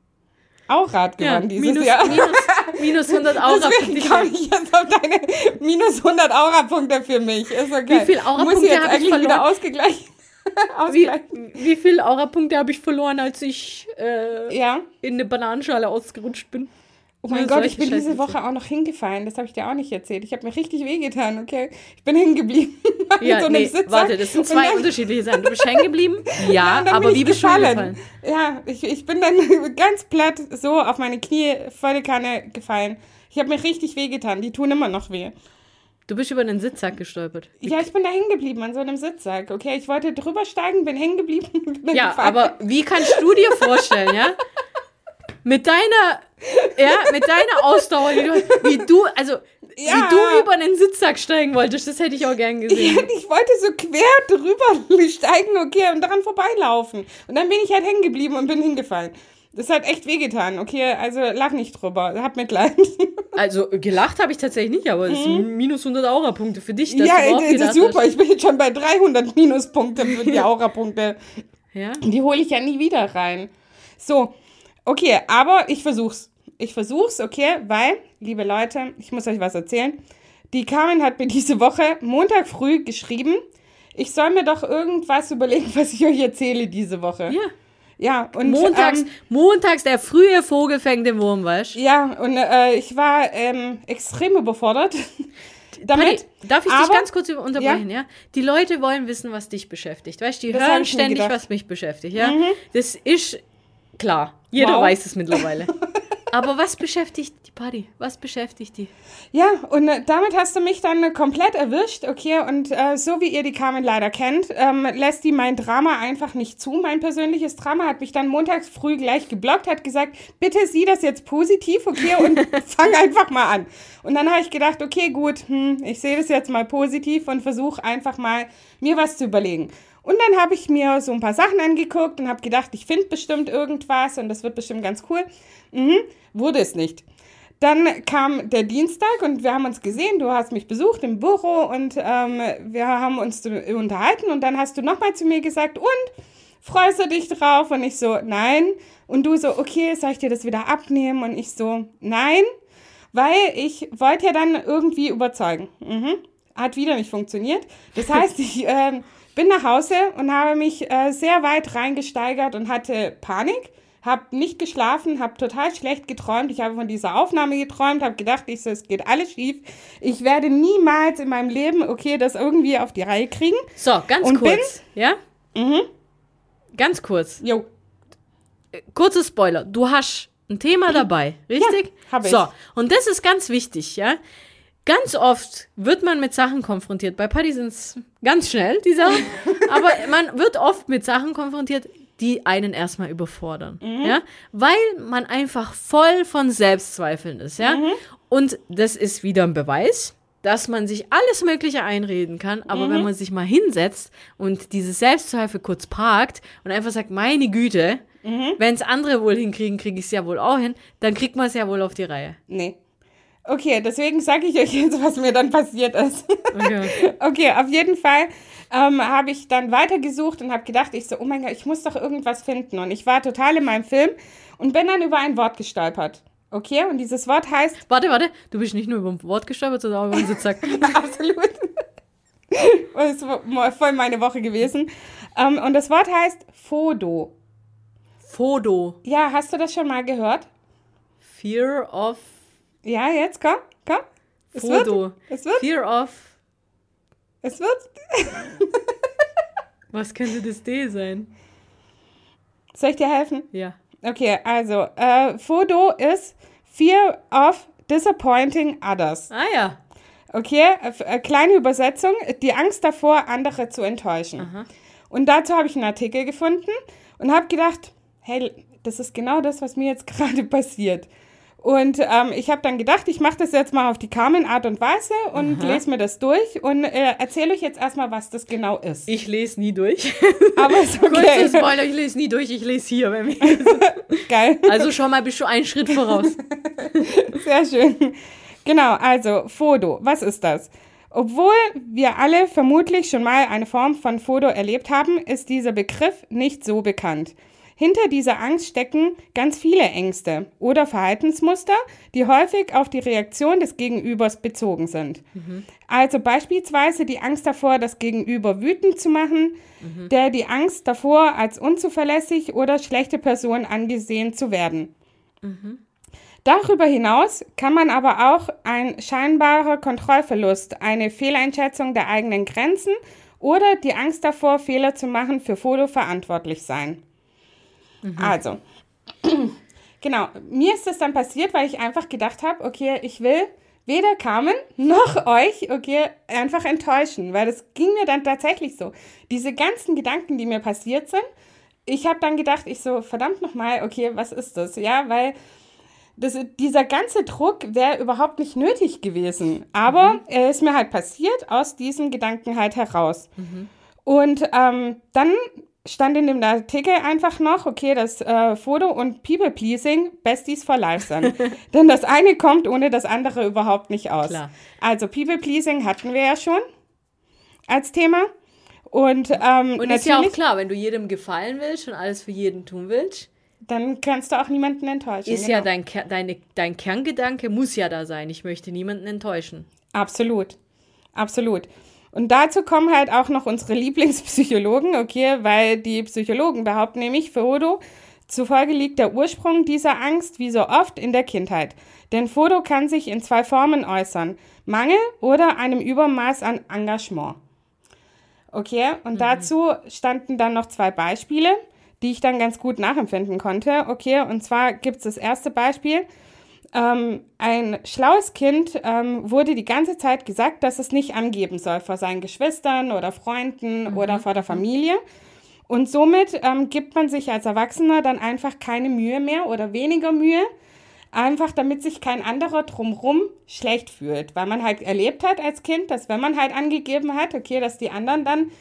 hat gewonnen dieses Jahr. Minus 100 Aura-Punkte. Deswegen komme ich jetzt auf deine minus 100 Aura-Punkte für mich. Ist okay. Wie viel Aura-Punkte habe ich verloren? Wieder ausgleichen. Wie viele Aura-Punkte habe ich verloren, als ich in eine Bananenschale ausgerutscht bin? Oh mein Gott, ich bin diese Woche auch noch hingefallen. Das habe ich dir auch nicht erzählt. Ich habe mir richtig wehgetan, okay? Ich bin hängen geblieben. Ja, warte, das sind 2 unterschiedliche Sachen. Du bist hängen geblieben? Ja, aber wie bist du gefallen? Ja, ich bin dann ganz platt so auf meine Knie volle Kanne gefallen. Ich habe mir richtig wehgetan. Die tun immer noch weh. Du bist über einen Sitzsack gestolpert. Ja, ich bin da hängen geblieben an so einem Sitzsack, okay? Ich wollte drüber steigen, bin hängen geblieben. Ja, gefallen. Aber wie kannst du dir vorstellen, ja? Mit deiner Ausdauer, wie du über einen Sitzsack steigen wolltest, das hätte ich auch gern gesehen. Ja, ich wollte so quer drüber steigen, okay, und daran vorbeilaufen. Und dann bin ich halt hängen geblieben und bin hingefallen. Das hat echt wehgetan, okay, also lach nicht drüber, hab Mitleid. Also gelacht habe ich tatsächlich nicht, aber es sind minus 100 Aura-Punkte für dich. Das ist super, ich bin jetzt schon bei 300 Minuspunkte für die Aura-Punkte. Ja? Die hole ich ja nie wieder rein. So, okay, aber ich versuch's, okay, weil, liebe Leute, ich muss euch was erzählen. Die Carmen hat mir diese Woche Montag früh geschrieben, ich soll mir doch irgendwas überlegen, was ich euch erzähle diese Woche. Ja. Ja, und montags der frühe Vogel fängt den Wurm, weißt du? Ja, und ich war extrem überfordert damit. Patty, darf ich dich ganz kurz unterbrechen, ja? Die Leute wollen wissen, was dich beschäftigt, weißt du? Die hören ständig, was mich beschäftigt, ja? Das ist klar, jeder weiß es mittlerweile. Aber was beschäftigt die Patty? Was beschäftigt die? Ja, und damit hast du mich dann komplett erwischt, okay, und so wie ihr die Carmen leider kennt, lässt die mein Drama einfach nicht zu, mein persönliches Drama, hat mich dann montags früh gleich geblockt, hat gesagt, bitte sieh das jetzt positiv, okay, und fang einfach mal an. Und dann habe ich gedacht, okay, gut, ich sehe das jetzt mal positiv und versuche einfach mal, mir was zu überlegen. Und dann habe ich mir so ein paar Sachen angeguckt und habe gedacht, ich finde bestimmt irgendwas und das wird bestimmt ganz cool. Wurde es nicht. Dann kam der Dienstag und wir haben uns gesehen, du hast mich besucht im Büro und wir haben uns unterhalten und dann hast du nochmal zu mir gesagt, und, freust du dich drauf? Und ich so, nein. Und du so, okay, soll ich dir das wieder abnehmen? Und ich so, nein, weil ich wollte ja dann irgendwie überzeugen. Hat wieder nicht funktioniert. Das heißt, ich bin nach Hause und habe mich sehr weit reingesteigert und hatte Panik. Habe nicht geschlafen, habe total schlecht geträumt. Ich habe von dieser Aufnahme geträumt, habe gedacht, es geht alles schief. Ich werde niemals in meinem Leben, okay, das irgendwie auf die Reihe kriegen. So, ganz kurz, ja? Ganz kurz. Jo. Kurzer Spoiler. Du hast ein Thema dabei, richtig? Ja, habe ich. So, und das ist ganz wichtig, ja? Ganz oft wird man mit Sachen konfrontiert. Bei Patty sind es ganz schnell, die Sachen. Aber man wird oft mit Sachen konfrontiert, die einen erstmal überfordern, ja, weil man einfach voll von Selbstzweifeln ist, ja, und das ist wieder ein Beweis, dass man sich alles Mögliche einreden kann, aber wenn man sich mal hinsetzt und diese Selbstzweifel kurz parkt und einfach sagt, meine Güte, wenn es andere wohl hinkriegen, kriege ich es ja wohl auch hin, dann kriegt man es ja wohl auf die Reihe. Nee. Okay, deswegen sage ich euch jetzt, was mir dann passiert ist. Okay, auf jeden Fall habe ich dann weitergesucht und habe gedacht, oh mein Gott, ich muss doch irgendwas finden. Und ich war total in meinem Film und bin dann über ein Wort gestolpert. Okay, und dieses Wort heißt... Warte, du bist nicht nur über ein Wort gestolpert, sondern auch über einen Sitzsack. Absolut. Das ist voll meine Woche gewesen. Und das Wort heißt Fodo. Fodo. Ja, hast du das schon mal gehört? Fear of... Ja, jetzt, komm. Fodo. Es wird. Fear of... Es wird. Was könnte das D sein? Soll ich dir helfen? Ja. Okay, also, Fodo ist Fear of Disappointing Others. Ah ja. Okay, kleine Übersetzung, die Angst davor, andere zu enttäuschen. Aha. Und dazu habe ich einen Artikel gefunden und habe gedacht, hey, das ist genau das, was mir jetzt gerade passiert. Und ich habe dann gedacht, ich mache das jetzt mal auf die Carmen-Art und Weise und lese mir das durch und erzähle euch jetzt erstmal, was das genau ist. Ich lese nie durch. Aber ist okay. Kurzer Spoiler, ich lese nie durch, ich lese hier. Wenn Geil. Also schon mal bist du einen Schritt voraus. Sehr schön. Genau, also Fodo, was ist das? Obwohl wir alle vermutlich schon mal eine Form von Fodo erlebt haben, ist dieser Begriff nicht so bekannt. Hinter dieser Angst stecken ganz viele Ängste oder Verhaltensmuster, die häufig auf die Reaktion des Gegenübers bezogen sind. Also beispielsweise die Angst davor, das Gegenüber wütend zu machen, die Angst davor, als unzuverlässig oder schlechte Person angesehen zu werden. Darüber hinaus kann man aber auch ein scheinbarer Kontrollverlust, eine Fehleinschätzung der eigenen Grenzen oder die Angst davor, Fehler zu machen, für Fodo verantwortlich sein. Also, genau, mir ist das dann passiert, weil ich einfach gedacht habe, okay, ich will weder Carmen noch euch, okay, einfach enttäuschen, weil das ging mir dann tatsächlich so. Diese ganzen Gedanken, die mir passiert sind, ich habe dann gedacht, verdammt nochmal, okay, was ist das? Ja, weil dieser ganze Druck wäre überhaupt nicht nötig gewesen, aber er ist mir halt passiert aus diesem Gedanken halt heraus. Und dann stand in dem Artikel einfach noch, okay, dass Fodo und People-Pleasing Besties for Life sind. Denn das eine kommt ohne das andere überhaupt nicht aus. Klar. Also People-Pleasing hatten wir ja schon als Thema. Und ist ja auch klar, wenn du jedem gefallen willst und alles für jeden tun willst, dann kannst du auch niemanden enttäuschen. Ist ja dein Kerngedanke muss ja da sein. Ich möchte niemanden enttäuschen. Absolut. Absolut. Und dazu kommen halt auch noch unsere Lieblingspsychologen, okay, weil die Psychologen behaupten nämlich, Frodo, zufolge liegt der Ursprung dieser Angst wie so oft in der Kindheit. Denn Frodo kann sich in 2 Formen äußern, Mangel oder einem Übermaß an Engagement. Okay, und dazu standen dann noch 2 Beispiele, die ich dann ganz gut nachempfinden konnte. Okay, und zwar gibt es das erste Beispiel. Ein schlaues Kind wurde die ganze Zeit gesagt, dass es nicht angeben soll vor seinen Geschwistern oder Freunden oder vor der Familie. Und somit gibt man sich als Erwachsener dann einfach keine Mühe mehr oder weniger Mühe, einfach damit sich kein anderer drumherum schlecht fühlt. Weil man halt erlebt hat als Kind, dass wenn man halt angegeben hat, okay, dass die anderen dann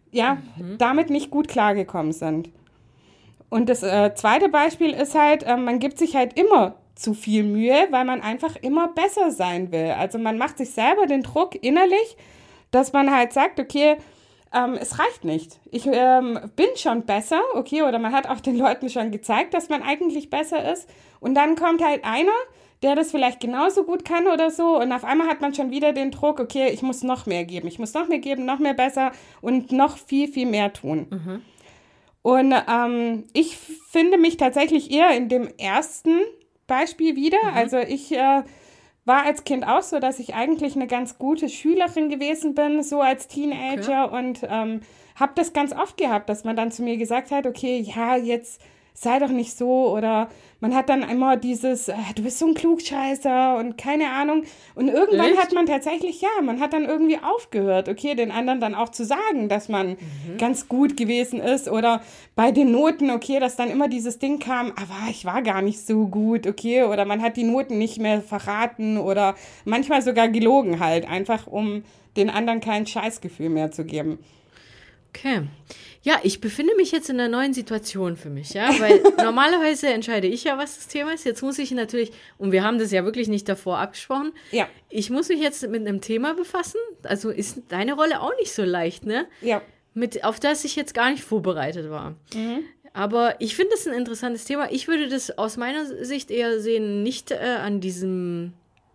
damit nicht gut klargekommen sind. Und das zweite Beispiel ist halt, man gibt sich halt immer zu viel Mühe, weil man einfach immer besser sein will. Also man macht sich selber den Druck innerlich, dass man halt sagt, okay, es reicht nicht. Ich bin schon besser, okay, oder man hat auch den Leuten schon gezeigt, dass man eigentlich besser ist. Und dann kommt halt einer, der das vielleicht genauso gut kann oder so. Und auf einmal hat man schon wieder den Druck, okay, ich muss noch mehr geben. Ich muss noch mehr geben, noch mehr besser und noch viel, viel mehr tun. Und ich finde mich tatsächlich eher in dem ersten Beispiel wieder. Also ich war als Kind auch so, dass ich eigentlich eine ganz gute Schülerin gewesen bin, so als Teenager und habe das ganz oft gehabt, dass man dann zu mir gesagt hat, okay, ja, jetzt sei doch nicht so oder man hat dann immer dieses, du bist so ein Klugscheißer und keine Ahnung und irgendwann hat man tatsächlich, man hat dann irgendwie aufgehört, okay, den anderen dann auch zu sagen, dass man ganz gut gewesen ist oder bei den Noten, okay, dass dann immer dieses Ding kam, aber ich war gar nicht so gut, okay, oder man hat die Noten nicht mehr verraten oder manchmal sogar gelogen halt, einfach um den anderen kein Scheißgefühl mehr zu geben. Okay. Ja, ich befinde mich jetzt in einer neuen Situation für mich, ja, weil normalerweise entscheide ich ja, was das Thema ist. Jetzt muss ich natürlich, und wir haben das ja wirklich nicht davor abgesprochen, ich muss mich jetzt mit einem Thema befassen, also ist deine Rolle auch nicht so leicht, ne? Ja. Auf das ich jetzt gar nicht vorbereitet war. Aber ich finde das ein interessantes Thema. Ich würde das aus meiner Sicht eher sehen, nicht an diesem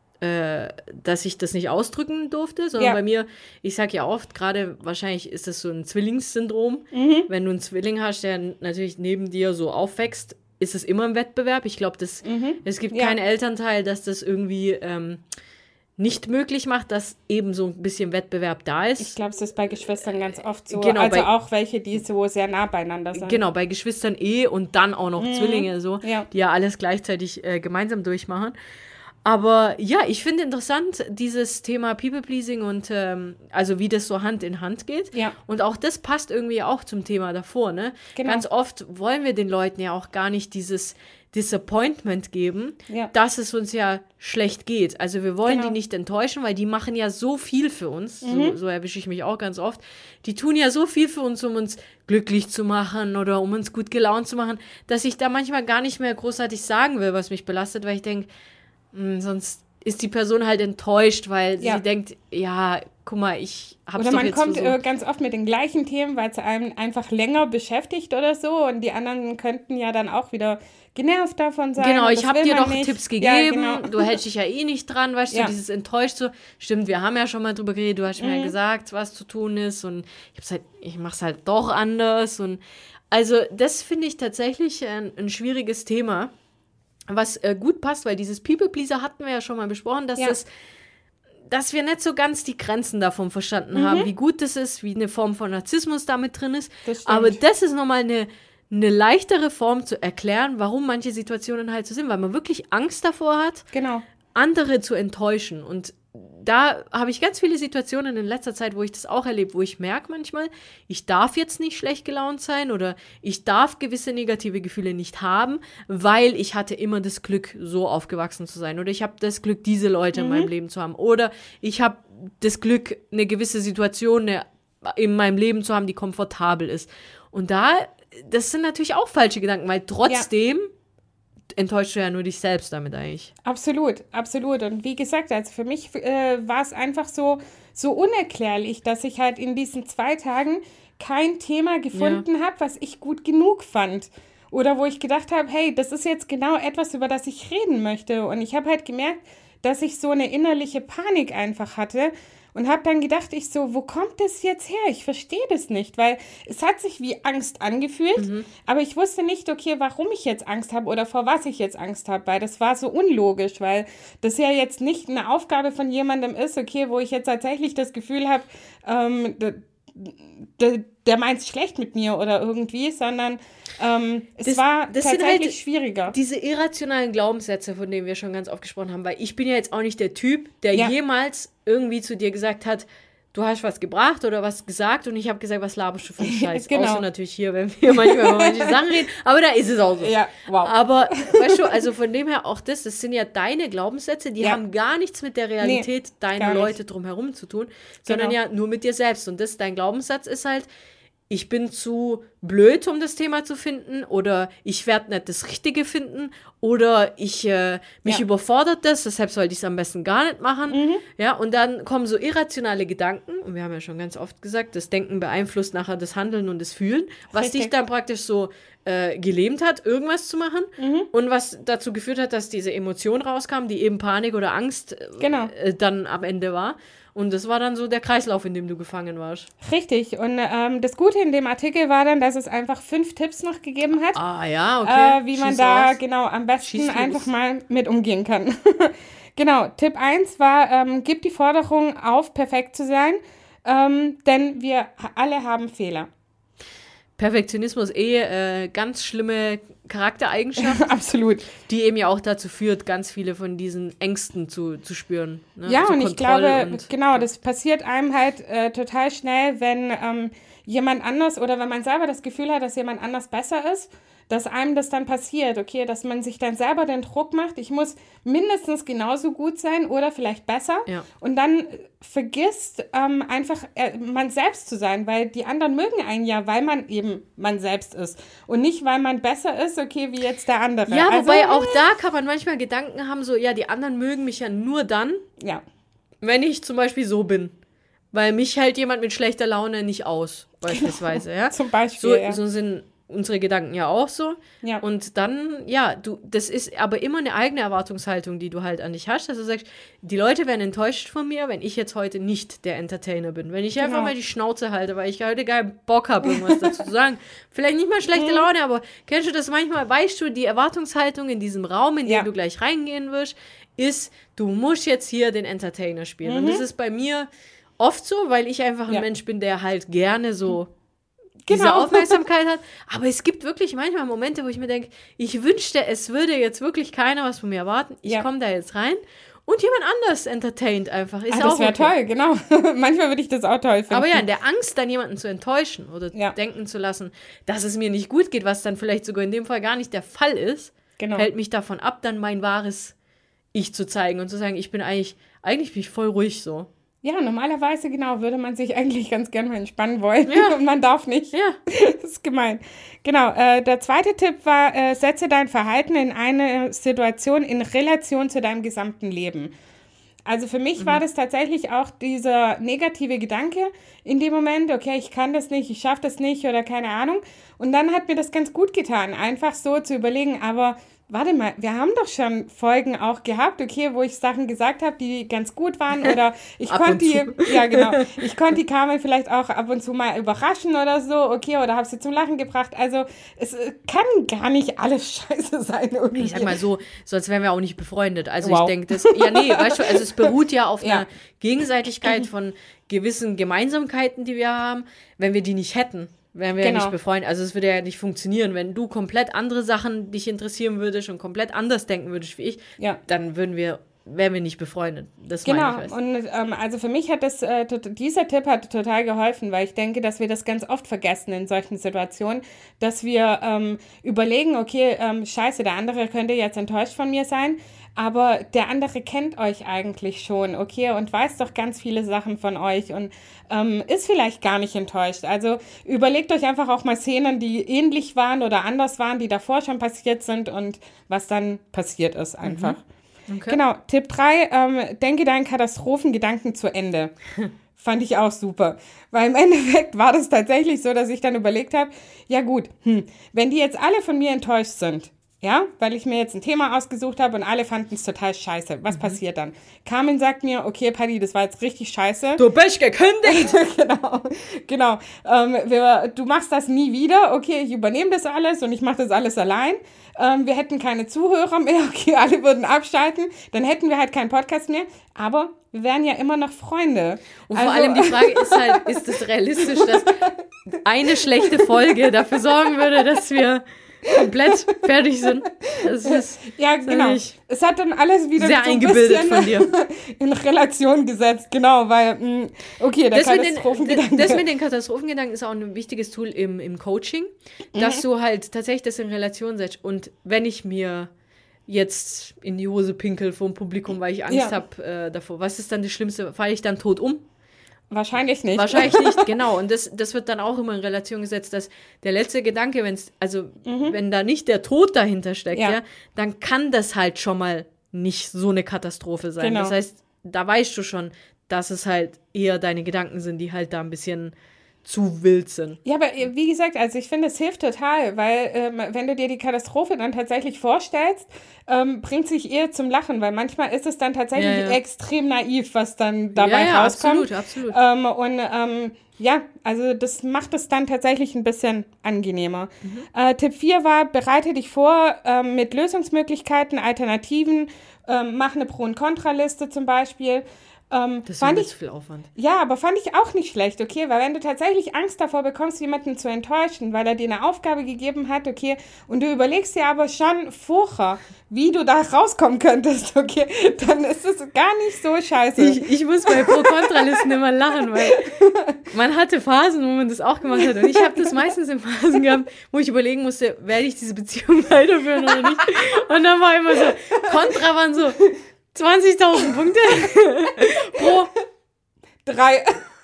dass ich das nicht ausdrücken durfte, sondern bei mir, ich sage ja oft, gerade wahrscheinlich ist das so ein Zwillingssyndrom, wenn du einen Zwilling hast, der natürlich neben dir so aufwächst, ist es immer ein Wettbewerb. Ich glaube, es gibt keinen Elternteil, dass das irgendwie nicht möglich macht, dass eben so ein bisschen Wettbewerb da ist. Ich glaube, es ist bei Geschwistern ganz oft so, genau, also auch welche, die so sehr nah beieinander sind. Genau, bei Geschwistern und dann auch noch Zwillinge, so, die ja alles gleichzeitig gemeinsam durchmachen. Aber ja, ich finde interessant, dieses Thema People-Pleasing und also wie das so Hand in Hand geht. Ja. Und auch das passt irgendwie auch zum Thema davor, ne? Genau. Ganz oft wollen wir den Leuten ja auch gar nicht dieses Disappointment geben, dass es uns ja schlecht geht. Also wir wollen die nicht enttäuschen, weil die machen ja so viel für uns, so erwische ich mich auch ganz oft, die tun ja so viel für uns, um uns glücklich zu machen oder um uns gut gelaunt zu machen, dass ich da manchmal gar nicht mehr großartig sagen will, was mich belastet, weil ich denke, sonst ist die Person halt enttäuscht, weil sie denkt, ja, guck mal, ich hab's oder doch jetzt versucht. Oder man kommt ganz oft mit den gleichen Themen, weil es einem einfach länger beschäftigt oder so und die anderen könnten ja dann auch wieder genervt davon sein. Genau, ich habe dir doch Tipps gegeben, du hältst dich ja eh nicht dran, weißt du, dieses enttäuscht so. Stimmt, wir haben ja schon mal drüber geredet, du hast mir ja gesagt, was zu tun ist und ich mach's halt doch anders und also das finde ich tatsächlich ein schwieriges Thema. Was gut passt, weil dieses People-Pleaser hatten wir ja schon mal besprochen, dass wir nicht so ganz die Grenzen davon verstanden haben, wie gut das ist, wie eine Form von Narzissmus damit drin ist. Aber das ist nochmal eine leichtere Form zu erklären, warum manche Situationen halt so sind, weil man wirklich Angst davor hat, andere zu enttäuschen. Und da habe ich ganz viele Situationen in letzter Zeit, wo ich das auch erlebe, wo ich merke manchmal, ich darf jetzt nicht schlecht gelaunt sein oder ich darf gewisse negative Gefühle nicht haben, weil ich hatte immer das Glück, so aufgewachsen zu sein oder ich habe das Glück, diese Leute in meinem Leben zu haben oder ich habe das Glück, eine gewisse Situation in meinem Leben zu haben, die komfortabel ist. Und das sind natürlich auch falsche Gedanken, weil trotzdem enttäuscht du ja nur dich selbst damit eigentlich. Absolut, absolut. Und wie gesagt, also für mich war es einfach so unerklärlich, dass ich halt in diesen 2 Tagen kein Thema gefunden habe, was ich gut genug fand. Oder wo ich gedacht habe, hey, das ist jetzt genau etwas, über das ich reden möchte. Und ich habe halt gemerkt, dass ich so eine innerliche Panik einfach hatte, und habe dann gedacht, wo kommt das jetzt her? Ich verstehe das nicht, weil es hat sich wie Angst angefühlt, aber ich wusste nicht, okay, warum ich jetzt Angst habe oder vor was ich jetzt Angst habe, weil das war so unlogisch, weil das ja jetzt nicht eine Aufgabe von jemandem ist, okay, wo ich jetzt tatsächlich das Gefühl habe, der meint es schlecht mit mir oder irgendwie, sondern es war tatsächlich halt schwieriger. Diese irrationalen Glaubenssätze, von denen wir schon ganz oft gesprochen haben, weil ich bin ja jetzt auch nicht der Typ, der jemals irgendwie zu dir gesagt hat, du hast was gebracht oder was gesagt und ich habe gesagt, was laberst du für einen Scheiß? Genau. Außer natürlich hier, wenn wir manchmal über manche Sachen reden, aber da ist es auch so. Ja, wow. Aber, weißt du, also von dem her auch das sind ja deine Glaubenssätze, die haben gar nichts mit der Realität deiner Leute drumherum zu tun, sondern ja nur mit dir selbst. Und dein Glaubenssatz ist halt, ich bin zu blöd, um das Thema zu finden, oder ich werde nicht das Richtige finden, oder mich überfordert das, deshalb sollte ich es am besten gar nicht machen. Ja, und dann kommen so irrationale Gedanken, und wir haben ja schon ganz oft gesagt, das Denken beeinflusst nachher das Handeln und das Fühlen, was dich dann praktisch so gelähmt hat, irgendwas zu machen, und was dazu geführt hat, dass diese Emotion rauskam, die eben Panik oder Angst dann am Ende war. Und das war dann so der Kreislauf, in dem du gefangen warst. Richtig. Und das Gute in dem Artikel war dann, dass es einfach 5 Tipps noch gegeben hat. Ah ja, okay. Wie man da genau am besten einfach mal mit umgehen kann. Genau, Tipp 1 war, gib die Forderung auf, perfekt zu sein, denn wir alle haben Fehler. Perfektionismus ganz schlimme Charaktereigenschaft. Absolut. Die eben ja auch dazu führt, ganz viele von diesen Ängsten zu spüren. Ne? Ja, also und ich glaube, das passiert einem halt total schnell, wenn jemand anders oder wenn man selber das Gefühl hat, dass jemand anders besser ist, dass einem das dann passiert, okay, dass man sich dann selber den Druck macht, ich muss mindestens genauso gut sein oder vielleicht besser und dann vergisst einfach man selbst zu sein, weil die anderen mögen einen ja, weil man eben man selbst ist und nicht, weil man besser ist, okay, wie jetzt der andere. Ja, wobei auch da kann man manchmal Gedanken haben, so, ja, die anderen mögen mich ja nur dann, wenn ich zum Beispiel so bin. Weil mich hält jemand mit schlechter Laune nicht aus, beispielsweise, ja. Zum Beispiel, so sind unsere Gedanken ja auch so. Ja. Und dann, das ist aber immer eine eigene Erwartungshaltung, die du halt an dich hast, dass du sagst, die Leute werden enttäuscht von mir, wenn ich jetzt heute nicht der Entertainer bin. Wenn ich einfach mal die Schnauze halte, weil ich heute keinen Bock habe, irgendwas dazu zu sagen. Vielleicht nicht mal schlechte Laune, aber kennst du das manchmal, weißt du, die Erwartungshaltung in diesem Raum, in den du gleich reingehen wirst, ist, du musst jetzt hier den Entertainer spielen. Und das ist bei mir oft so, weil ich einfach ein Mensch bin, der halt gerne so diese Aufmerksamkeit hat. Aber es gibt wirklich manchmal Momente, wo ich mir denke, ich wünschte, es würde jetzt wirklich keiner was von mir erwarten. Ich komme da jetzt rein und jemand anders entertaint einfach. Ist das wäre toll, genau. Manchmal würde ich das auch toll finden. Aber ja, in der Angst, dann jemanden zu enttäuschen oder denken zu lassen, dass es mir nicht gut geht, was dann vielleicht sogar in dem Fall gar nicht der Fall ist, hält mich davon ab, dann mein wahres Ich zu zeigen und zu sagen, ich bin eigentlich bin ich voll ruhig so. Ja, normalerweise, genau, würde man sich eigentlich ganz gerne mal entspannen wollen und man darf nicht. Ja. Das ist gemein. Genau, der zweite Tipp war, setze dein Verhalten in eine Situation in Relation zu deinem gesamten Leben. Also für mich war das tatsächlich auch dieser negative Gedanke in dem Moment, okay, ich kann das nicht, ich schaffe das nicht oder keine Ahnung. Und dann hat mir das ganz gut getan, einfach so zu überlegen, aber warte mal, wir haben doch schon Folgen auch gehabt, okay, wo ich Sachen gesagt habe, die ganz gut waren oder ich konnte die Carmen vielleicht auch ab und zu mal überraschen oder so, okay, oder habe sie zum Lachen gebracht. Also es kann gar nicht alles scheiße sein. Irgendwie. Ich sag mal so, sonst wären wir auch nicht befreundet. Also ich denke, weißt du, also es beruht ja auf einer Gegenseitigkeit von gewissen Gemeinsamkeiten, die wir haben. Wenn wir die nicht hätten, wären wir ja nicht befreundet. Also es würde ja nicht funktionieren. Wenn du komplett andere Sachen dich interessieren würdest und komplett anders denken würdest wie ich, dann wären wir nicht befreundet. Das meine ich. Und also für mich hat dieser Tipp hat total geholfen, weil ich denke, dass wir das ganz oft vergessen in solchen Situationen, dass wir überlegen, okay, scheiße, der andere könnte jetzt enttäuscht von mir sein, aber der andere kennt euch eigentlich schon, okay, und weiß doch ganz viele Sachen von euch und ist vielleicht gar nicht enttäuscht. Also überlegt euch einfach auch mal Szenen, die ähnlich waren oder anders waren, die davor schon passiert sind und was dann passiert ist einfach. Okay. Genau, Tipp 3, denke deinen Katastrophengedanken zu Ende. Fand ich auch super, weil im Endeffekt war das tatsächlich so, dass ich dann überlegt habe, ja gut, wenn die jetzt alle von mir enttäuscht sind, Ja, weil ich mir jetzt ein Thema ausgesucht habe und alle fanden es total scheiße. Was passiert dann? Carmen sagt mir, okay, Paddy, das war jetzt richtig scheiße. Du bist gekündigt! Genau. Du machst das nie wieder. Okay, ich übernehme das alles und ich mache das alles allein. Wir hätten keine Zuhörer mehr. Okay, alle würden abschalten. Dann hätten wir halt keinen Podcast mehr. Aber wir wären ja immer noch Freunde. Und vor allem die Frage ist halt, ist es realistisch, dass eine schlechte Folge dafür sorgen würde, dass wir komplett fertig sind. Das ist ja, genau. Es hat dann alles wieder sehr so eingebildet von dir in Relation gesetzt, genau, weil, okay, der Katastrophengedanke. Das mit den Katastrophengedanken ist auch ein wichtiges Tool im Coaching, dass du halt tatsächlich das in Relation setzt. Und wenn ich mir jetzt in die Hose pinkel vor dem Publikum, weil ich Angst habe davor, was ist dann das Schlimmste? Falle ich dann tot um? Wahrscheinlich nicht. Wahrscheinlich nicht, genau. Und das wird dann auch immer in Relation gesetzt, dass der letzte Gedanke, wenn da nicht der Tod dahinter steckt, dann kann das halt schon mal nicht so eine Katastrophe sein. Genau. Das heißt, da weißt du schon, dass es halt eher deine Gedanken sind, die halt da ein bisschen zu wild sind. Ja, aber wie gesagt, also ich finde, es hilft total, weil wenn du dir die Katastrophe dann tatsächlich vorstellst, bringt sich eher zum Lachen, weil manchmal ist es dann tatsächlich extrem naiv, was dann dabei rauskommt. Absolut. Also das macht es dann tatsächlich ein bisschen angenehmer. Tipp 4 war, bereite dich vor mit Lösungsmöglichkeiten, Alternativen, mach eine Pro- und Kontraliste zum Beispiel. Das fand ich zu viel Aufwand. Ja, aber fand ich auch nicht schlecht, okay, weil wenn du tatsächlich Angst davor bekommst, jemanden zu enttäuschen, weil er dir eine Aufgabe gegeben hat, okay, und du überlegst dir aber schon vorher, wie du da rauskommen könntest, okay, dann ist es gar nicht so scheiße. Ich muss bei Pro-Kontralisten immer lachen, weil man hatte Phasen, wo man das auch gemacht hat und ich habe das meistens in Phasen gehabt, wo ich überlegen musste, werde ich diese Beziehung weiterführen oder nicht, und dann war immer so, Kontra waren so 20.000 Punkte pro 3.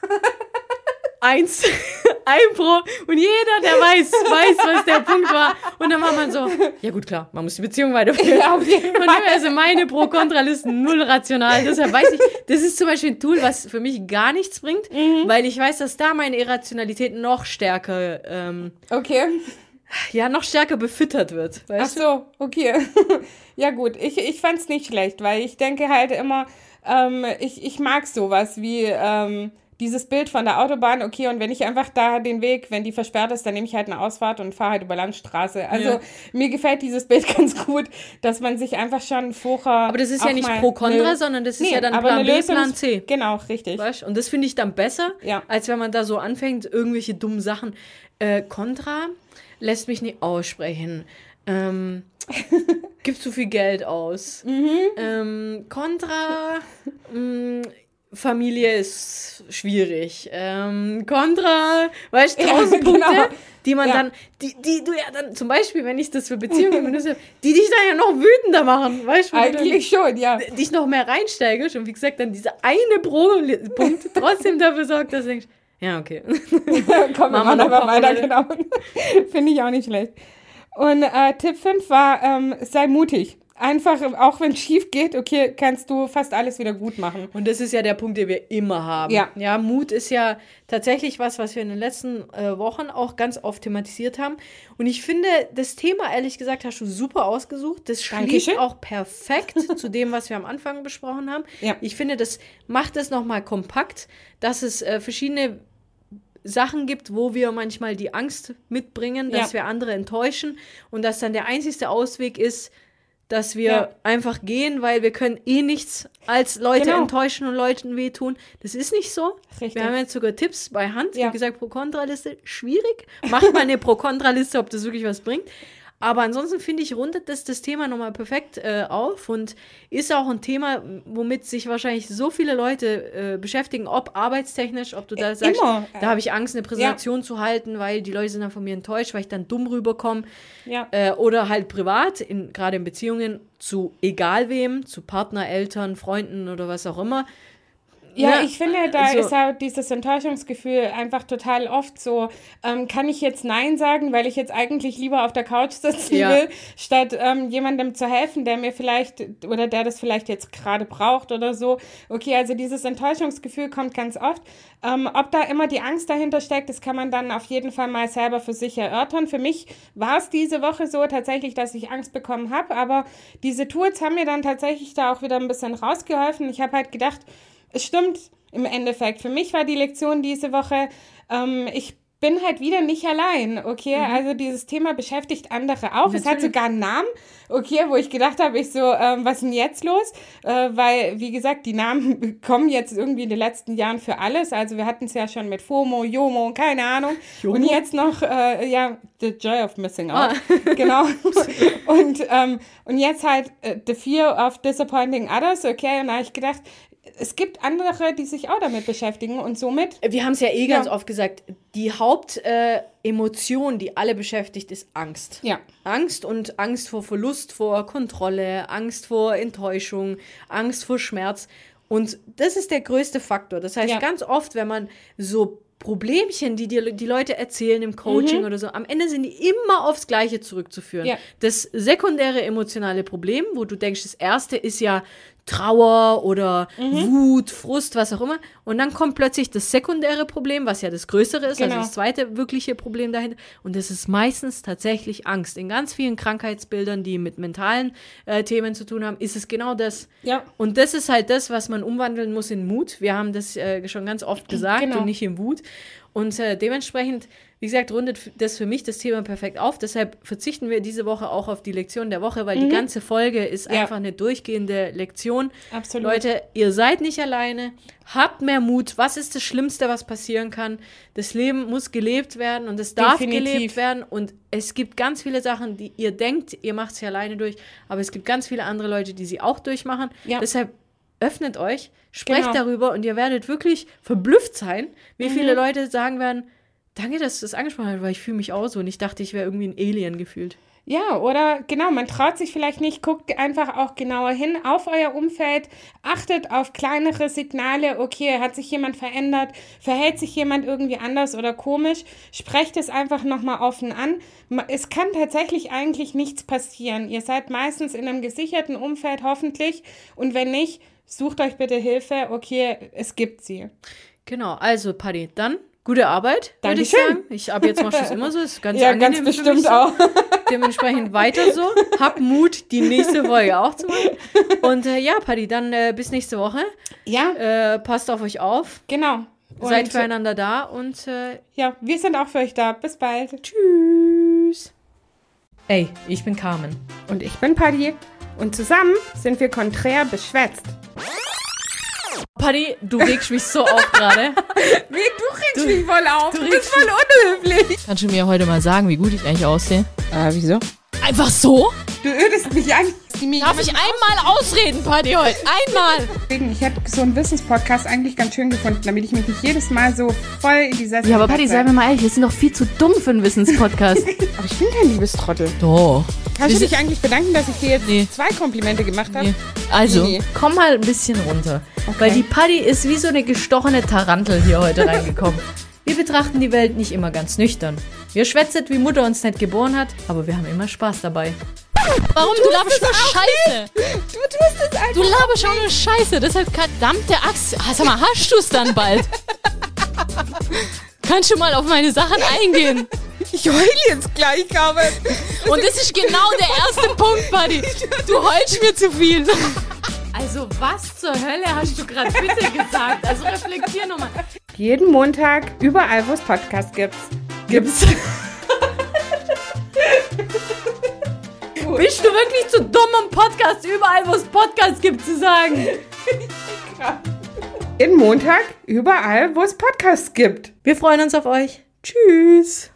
1 Pro und jeder, der weiß, was der Punkt war. Und dann war man so, ja gut, klar, man muss die Beziehung weiterführen. Ja, auf jeden Fall. Und also meine Pro-Kontra-Listen null rational. Deshalb weiß ich, das ist zum Beispiel ein Tool, was für mich gar nichts bringt, weil ich weiß, dass da meine Irrationalität noch stärker noch stärker befüttert wird. Weißt du? Ach so, okay. Ja gut, ich fand's nicht schlecht, weil ich denke halt immer, ich mag sowas wie dieses Bild von der Autobahn, okay, und wenn ich einfach da den Weg, wenn die versperrt ist, dann nehme ich halt eine Ausfahrt und fahre halt über Landstraße. Also mir gefällt dieses Bild ganz gut, dass man sich einfach schon vorher... Aber das ist ja nicht Pro-Kontra, sondern das ist ja dann Plan B, Plan C. Genau, richtig. Weißt? Und das finde ich dann besser, als wenn man da so anfängt, irgendwelche dummen Sachen. Kontra lässt mich nicht aussprechen. Gibt zu viel Geld aus. Kontra... Familie ist schwierig. Kontra, weißt du, 1000 Punkte, die man dann, die du ja dann, zum Beispiel, wenn ich das für Beziehungen benutze, die dich dann ja noch wütender machen, weißt du? Eigentlich schon, ja. Dich noch mehr reinsteigst und wie gesagt, dann dieser eine Pro-Punkt trotzdem dafür sorgt, dass du denkst, ja, okay. Komm, wir machen einfach weiter, genau. Finde ich auch nicht schlecht. Und Tipp 5 war, sei mutig. Einfach, auch wenn es schief geht, okay, kannst du fast alles wieder gut machen. Und das ist ja der Punkt, den wir immer haben. Ja, Mut ist ja tatsächlich was wir in den letzten Wochen auch ganz oft thematisiert haben. Und ich finde, das Thema, ehrlich gesagt, hast du super ausgesucht. Das schließt auch perfekt zu dem, was wir am Anfang besprochen haben. Ja. Ich finde, das macht es nochmal kompakt, dass es verschiedene Sachen gibt, wo wir manchmal die Angst mitbringen, dass wir andere enttäuschen und dass dann der einzigste Ausweg ist, dass wir einfach gehen, weil wir können nichts als Leute enttäuschen und Leuten wehtun. Das ist nicht so. Richtig. Wir haben jetzt sogar Tipps bei Hand. Wie gesagt, Pro-Kontra-Liste, schwierig. Macht mal eine Pro-Kontra-Liste, ob das wirklich was bringt. Aber ansonsten finde ich, rundet das Thema nochmal perfekt auf und ist auch ein Thema, womit sich wahrscheinlich so viele Leute beschäftigen, ob arbeitstechnisch, ob du da sagst, da habe ich Angst, eine Präsentation zu halten, weil die Leute sind dann von mir enttäuscht, weil ich dann dumm rüberkomme. Ja. Oder halt privat, gerade in Beziehungen zu egal wem, zu Partner, Eltern, Freunden oder was auch immer. Ja, ich finde, da ist auch dieses Enttäuschungsgefühl einfach total oft so, kann ich jetzt Nein sagen, weil ich jetzt eigentlich lieber auf der Couch sitzen will, statt jemandem zu helfen, der mir vielleicht, oder der das vielleicht jetzt gerade braucht oder so. Okay, also dieses Enttäuschungsgefühl kommt ganz oft. Ob da immer die Angst dahinter steckt, das kann man dann auf jeden Fall mal selber für sich erörtern. Für mich war es diese Woche so tatsächlich, dass ich Angst bekommen habe, aber diese Tools haben mir dann tatsächlich da auch wieder ein bisschen rausgeholfen. Ich habe halt gedacht, es stimmt im Endeffekt. Für mich war die Lektion diese Woche, ich bin halt wieder nicht allein, okay? Also dieses Thema beschäftigt andere auch. Natürlich. Es hat sogar einen Namen, okay, wo ich gedacht habe, was ist denn jetzt los? Weil, wie gesagt, die Namen kommen jetzt irgendwie in den letzten Jahren für alles. Also wir hatten es ja schon mit FOMO, JOMO, keine Ahnung. Jomo? Und jetzt noch, The Joy of Missing Out. Genau. Und jetzt halt The Fear of Disappointing Others, okay? Und da habe ich gedacht, es gibt andere, die sich auch damit beschäftigen und somit... Wir haben es ja ganz oft gesagt, die Hauptemotion, die alle beschäftigt, ist Angst. Ja. Angst und Angst vor Verlust, vor Kontrolle, Angst vor Enttäuschung, Angst vor Schmerz. Und das ist der größte Faktor. Das heißt, ganz oft, wenn man so Problemchen, die die Leute erzählen im Coaching oder so, am Ende sind die immer aufs Gleiche zurückzuführen. Ja. Das sekundäre emotionale Problem, wo du denkst, das erste ist ja Trauer oder Wut, Frust, was auch immer. Und dann kommt plötzlich das sekundäre Problem, was ja das größere ist, also das zweite wirkliche Problem dahinter. Und das ist meistens tatsächlich Angst. In ganz vielen Krankheitsbildern, die mit mentalen Themen zu tun haben, ist es genau das. Ja. Und das ist halt das, was man umwandeln muss in Mut. Wir haben das schon ganz oft gesagt und nicht in Wut. Und dementsprechend, wie gesagt, rundet das für mich das Thema perfekt auf. Deshalb verzichten wir diese Woche auch auf die Lektion der Woche, weil die ganze Folge ist einfach eine durchgehende Lektion. Absolut. Leute, ihr seid nicht alleine. Habt mehr Mut. Was ist das Schlimmste, was passieren kann? Das Leben muss gelebt werden und es darf gelebt werden. Und es gibt ganz viele Sachen, die ihr denkt, ihr macht sie alleine durch. Aber es gibt ganz viele andere Leute, die sie auch durchmachen. Ja. Deshalb öffnet euch, sprecht darüber und ihr werdet wirklich verblüfft sein, wie viele Leute sagen werden, danke, dass du das angesprochen hast, weil ich fühle mich auch so und ich dachte, ich wäre irgendwie ein Alien gefühlt. Ja, oder genau, man traut sich vielleicht nicht, guckt einfach auch genauer hin auf euer Umfeld, achtet auf kleinere Signale, okay, hat sich jemand verändert, verhält sich jemand irgendwie anders oder komisch, sprecht es einfach nochmal offen an. Es kann tatsächlich eigentlich nichts passieren. Ihr seid meistens in einem gesicherten Umfeld hoffentlich und wenn nicht, sucht euch bitte Hilfe, okay, es gibt sie. Genau, also Paddy, dann gute Arbeit, würde ich sagen. Ab jetzt machst du es immer so, ist ganz ganz angenehm. bestimmt so. Auch. Dementsprechend weiter so. Hab Mut, die nächste Folge auch zu machen. Und Paddy, dann bis nächste Woche. Ja. Passt auf euch auf. Genau. Seid füreinander da und wir sind auch für euch da. Bis bald. Tschüss. Hey, ich bin Carmen. Und ich bin Paddy. Und zusammen sind wir konträr beschwätzt. Paddy, du regst mich so auf gerade. Wie, du regst mich voll auf. Du bist voll unhöflich. Kannst du mir heute mal sagen, wie gut ich eigentlich aussehe? Wieso? Einfach so? Du ödest mich an. Darf ich einmal ausreden, Paddy, heute? Einmal! Ich hätte so einen Wissenspodcast eigentlich ganz schön gefunden, damit ich mich nicht jedes Mal so voll in die Sessel... Ja, aber Paddy, sei mir mal ehrlich, wir sind doch viel zu dumm für einen Wissenspodcast. Aber ich bin kein Liebestrottel. Doch. Kannst du dich eigentlich bedanken, dass ich dir jetzt 2 Komplimente gemacht habe? Nee. Also, komm mal ein bisschen runter. Okay. Weil die Paddy ist wie so eine gestochene Tarantel hier heute reingekommen. Wir betrachten die Welt nicht immer ganz nüchtern. Wir schwätzen, wie Mutter uns nicht geboren hat, aber wir haben immer Spaß dabei. Warum? Du laberst nur Scheiße. Du tust es einfach. Du laberst auch nur Scheiße. Deshalb verdammte Axt. Sag mal, hast du es dann bald? Kannst du mal auf meine Sachen eingehen? Ich heule jetzt gleich, Carmen. Und das ist genau der erste Punkt, Buddy. Du heulst mir zu viel. Also was zur Hölle hast du gerade bitte gesagt? Also reflektier nochmal. Jeden Montag, überall, wo es Podcasts gibt. Bist du wirklich zu dumm, um Podcast überall, wo es Podcasts gibt, zu sagen? Jeden Montag, überall, wo es Podcasts gibt. Wir freuen uns auf euch. Tschüss.